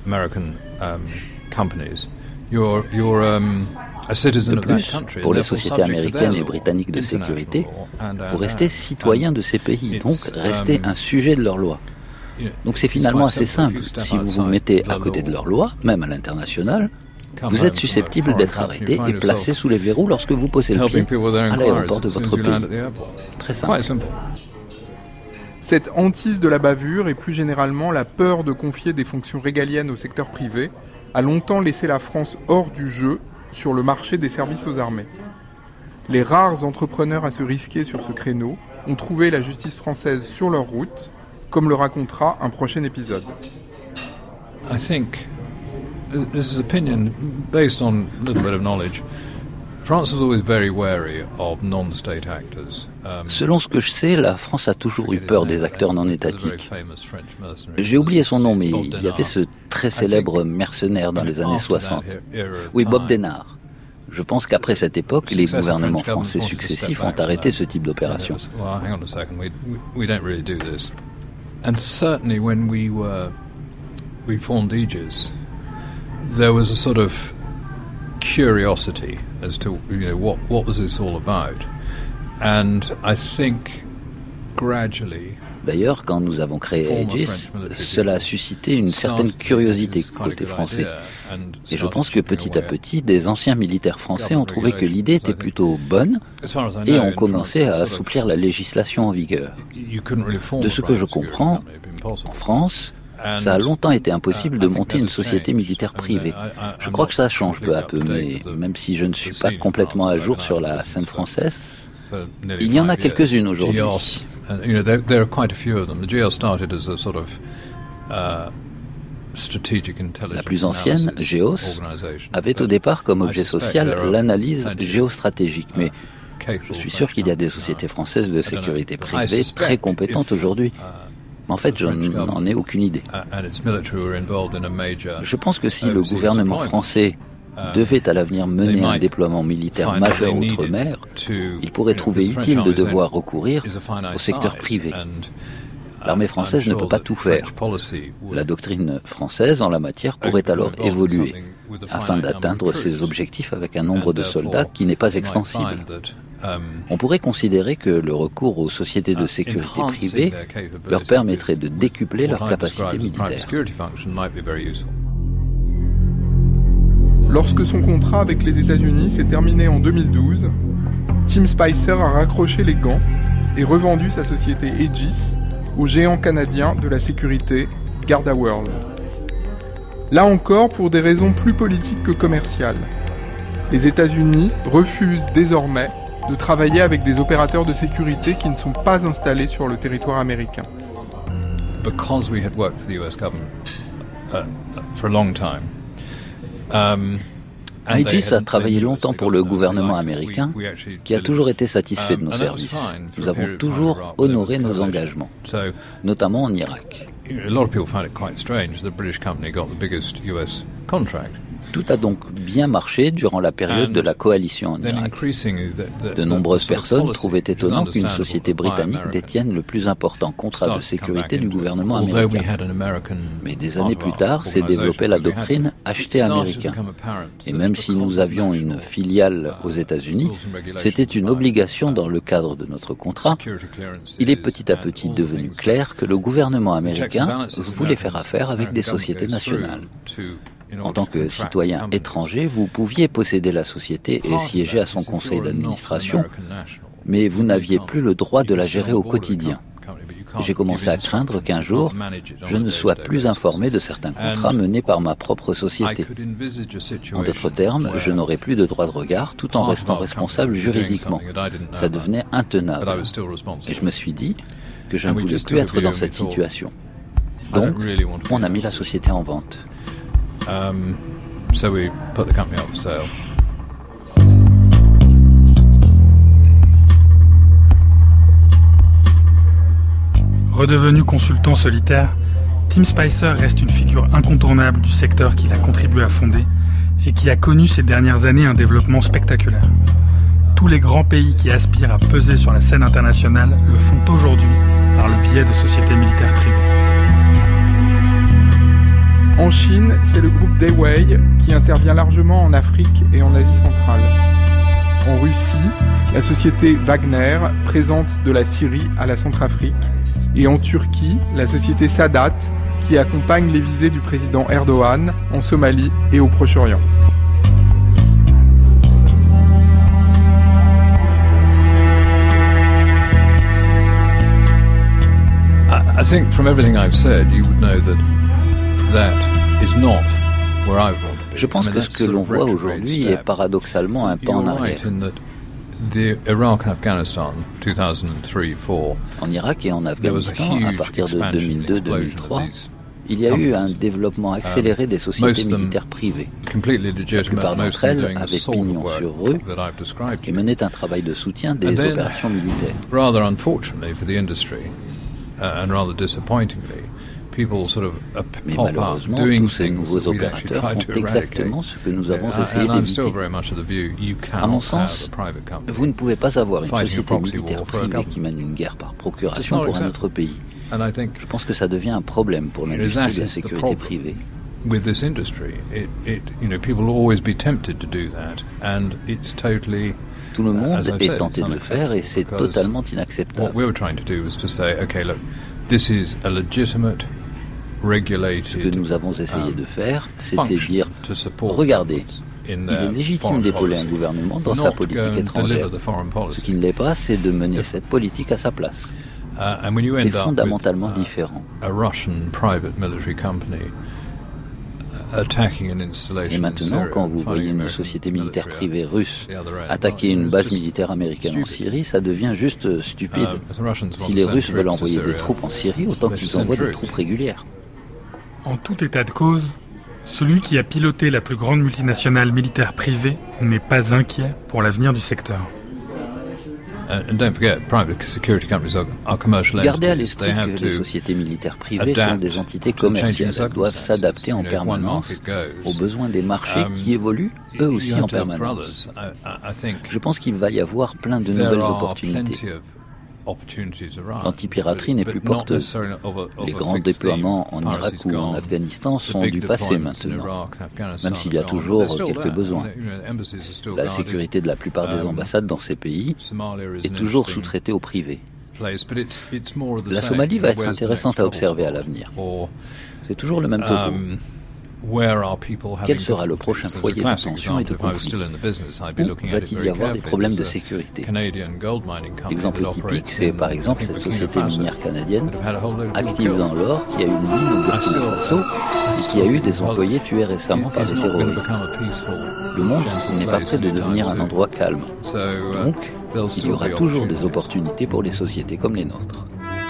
De plus, pour les sociétés américaines et britanniques de sécurité, vous restez citoyen de ces pays, donc restez un sujet de leurs lois. Donc c'est finalement assez simple. Si vous vous mettez à côté de leurs lois, même à l'international, vous êtes susceptible d'être arrêté et placé sous les verrous lorsque vous posez le pied à l'aéroport de votre pays. Très simple. Cette hantise de la bavure et plus généralement la peur de confier des fonctions régaliennes au secteur privé a longtemps laissé la France hors du jeu sur le marché des services aux armées. Les rares entrepreneurs à se risquer sur ce créneau ont trouvé la justice française sur leur route, comme le racontera un prochain épisode. I think this is opinion based on a little bit of knowledge. France was always very wary of non-state actors. Um, Selon ce que je sais, la France a toujours eu peur des acteurs non étatiques. J'ai oublié son nom, mais il y avait ce très célèbre mercenaire dans les années soixante. Oui, Bob Denard. Je pense qu'après cette époque, les gouvernements français successifs ont arrêté ce type d'opération. And certainly when we were we formed Aegis, there was a sort of curiosity as to, you know, what what was this all about, and I think gradually. D'ailleurs, quand nous avons créé Aegis, cela a suscité une certaine curiosité côté français. Et je pense que petit à petit, des anciens militaires français ont trouvé que l'idée était plutôt bonne et ont commencé à assouplir la législation en vigueur. De ce que je comprends, en France, ça a longtemps été impossible de monter une société militaire privée. Je crois que ça change peu à peu, mais même si je ne suis pas complètement à jour sur la scène française, il y en a quelques-unes aujourd'hui. La plus ancienne, GEOS, avait au départ comme objet social l'analyse géostratégique, mais je suis sûr qu'il y a des sociétés françaises de sécurité privée très compétentes aujourd'hui. En fait, je n'en ai aucune idée. Je pense que si le gouvernement français devait à l'avenir mener un déploiement militaire majeur outre-mer, il pourrait trouver utile de devoir recourir au secteur privé. L'armée française ne peut pas tout faire. La doctrine française en la matière pourrait alors évoluer afin d'atteindre ses objectifs avec un nombre de soldats qui n'est pas extensible. On pourrait considérer que le recours aux sociétés de sécurité privée leur permettrait de décupler leur capacité militaire. Lorsque son contrat avec les États-Unis s'est terminé en deux mille douze, Tim Spicer a raccroché les gants et revendu sa société Aegis au géant canadien de la sécurité GardaWorld. Là encore, pour des raisons plus politiques que commerciales. Les États-Unis refusent désormais de travailler avec des opérateurs de sécurité qui ne sont pas installés sur le territoire américain. Because we had worked for the U S government uh, for a long time. Um, Aegis a travaillé longtemps pour le gouvernement américain, qui a toujours été satisfait de nos services. Nous avons toujours honoré nos engagements, notamment en Irak. Tout a donc bien marché durant la période de la coalition en Irak. De nombreuses personnes trouvaient étonnant qu'une société britannique détienne le plus important contrat de sécurité du gouvernement américain. Mais des années plus tard, s'est développée la doctrine « acheter américain ». Et même si nous avions une filiale aux États-Unis, c'était une obligation dans le cadre de notre contrat. Il est petit à petit devenu clair que le gouvernement américain voulait faire affaire avec des sociétés nationales. En tant que citoyen étranger, vous pouviez posséder la société et siéger à son conseil d'administration, mais vous n'aviez plus le droit de la gérer au quotidien. J'ai commencé à craindre qu'un jour, je ne sois plus informé de certains contrats menés par ma propre société. En d'autres termes, je n'aurais plus de droit de regard tout en restant responsable juridiquement. Ça devenait intenable. Et je me suis dit que je ne voulais plus être dans cette situation. Donc, on a mis la société en vente. Um, so we put the company up for sale. Redevenu consultant solitaire, Tim Spicer reste une figure incontournable du secteur qu'il a contribué à fonder et qui a connu ces dernières années un développement spectaculaire. Tous les grands pays qui aspirent à peser sur la scène internationale le font aujourd'hui par le biais de sociétés militaires privées. En Chine, c'est le groupe Daewei qui intervient largement en Afrique et en Asie centrale. En Russie, la société Wagner, présente de la Syrie à la Centrafrique. Et en Turquie, la société Sadat, qui accompagne les visées du président Erdogan en Somalie et au Proche-Orient. I think from everything I've said, you would know that that is not where I want to be. Je pense que ce que l'on voit aujourd'hui est paradoxalement un pas en arrière. En Irak et en Afghanistan, à partir de deux mille deux deux mille trois, Il y a eu un développement accéléré des sociétés militaires privées. La plupart d'entre elles avaient pignon sur rue et menaient un travail de soutien des opérations militaires. Mais malheureusement, tous ces nouveaux opérateurs font exactement ce que nous avons essayé d'éviter. À mon sens, vous ne pouvez pas avoir une société militaire privée qui mène une guerre par procuration pour un autre pays. Je pense que ça devient un problème pour l'industrie de la sécurité privée. With this industry, it, it, you know, people will always be tempted to do that, and it's totally. Tout le monde est tenté de le faire et c'est totalement inacceptable. What we were trying to do was to say, okay, look, this is a legitimate, regulated. Ce que nous avons essayé de faire, c'était dire, regardez, il est légitime d'épauler un gouvernement dans sa politique étrangère. Ce qui ne l'est pas, c'est de mener cette politique à sa place. C'est fondamentalement différent. Et maintenant, quand vous voyez une société militaire privée russe attaquer une base militaire américaine en Syrie, ça devient juste stupide. Si les Russes veulent envoyer des troupes en Syrie, autant qu'ils envoient des troupes régulières. En tout état de cause, celui qui a piloté la plus grande multinationale militaire privée n'est pas inquiet pour l'avenir du secteur. Gardez à l'esprit que les sociétés militaires privées sont des entités commerciales. Elles doivent s'adapter en permanence aux besoins des marchés qui évoluent eux aussi en permanence. Je pense qu'il va y avoir plein de nouvelles opportunités. L'antipiraterie n'est plus porteuse. Les grands déploiements en Irak ou en Afghanistan sont du passé maintenant, même s'il y a toujours quelques besoins. La sécurité de la plupart des ambassades dans ces pays est toujours sous-traitée au privé. La Somalie va être intéressante à observer à l'avenir. C'est toujours le même topo. Quel sera le prochain foyer de tension et de conflit? Où va-t-il y avoir des problèmes de sécurité? L'exemple typique, c'est par exemple cette société minière canadienne, active dans l'or, qui a une mine au Burkina Faso et qui a eu des employés tués récemment par des terroristes. Le monde n'est pas prêt de devenir un endroit calme. Donc, il y aura toujours des opportunités pour les sociétés comme les nôtres.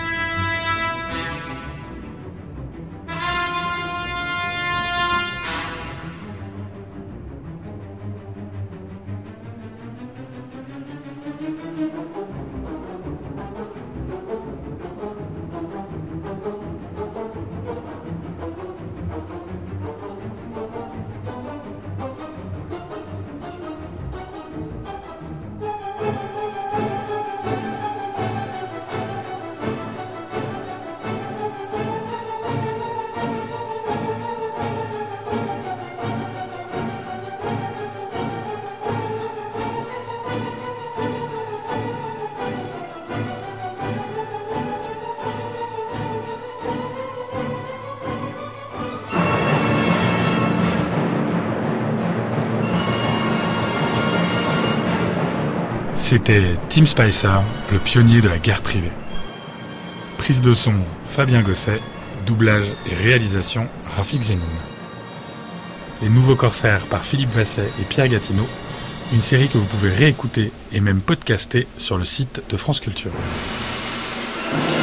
C'était Tim Spicer, le pionnier de la guerre privée. Prise de son, Fabien Gosset. Doublage et réalisation, Rafik Zénine. Les Nouveaux Corsaires par Philippe Vasset et Pierre Gatineau. Une série que vous pouvez réécouter et même podcaster sur le site de France Culture.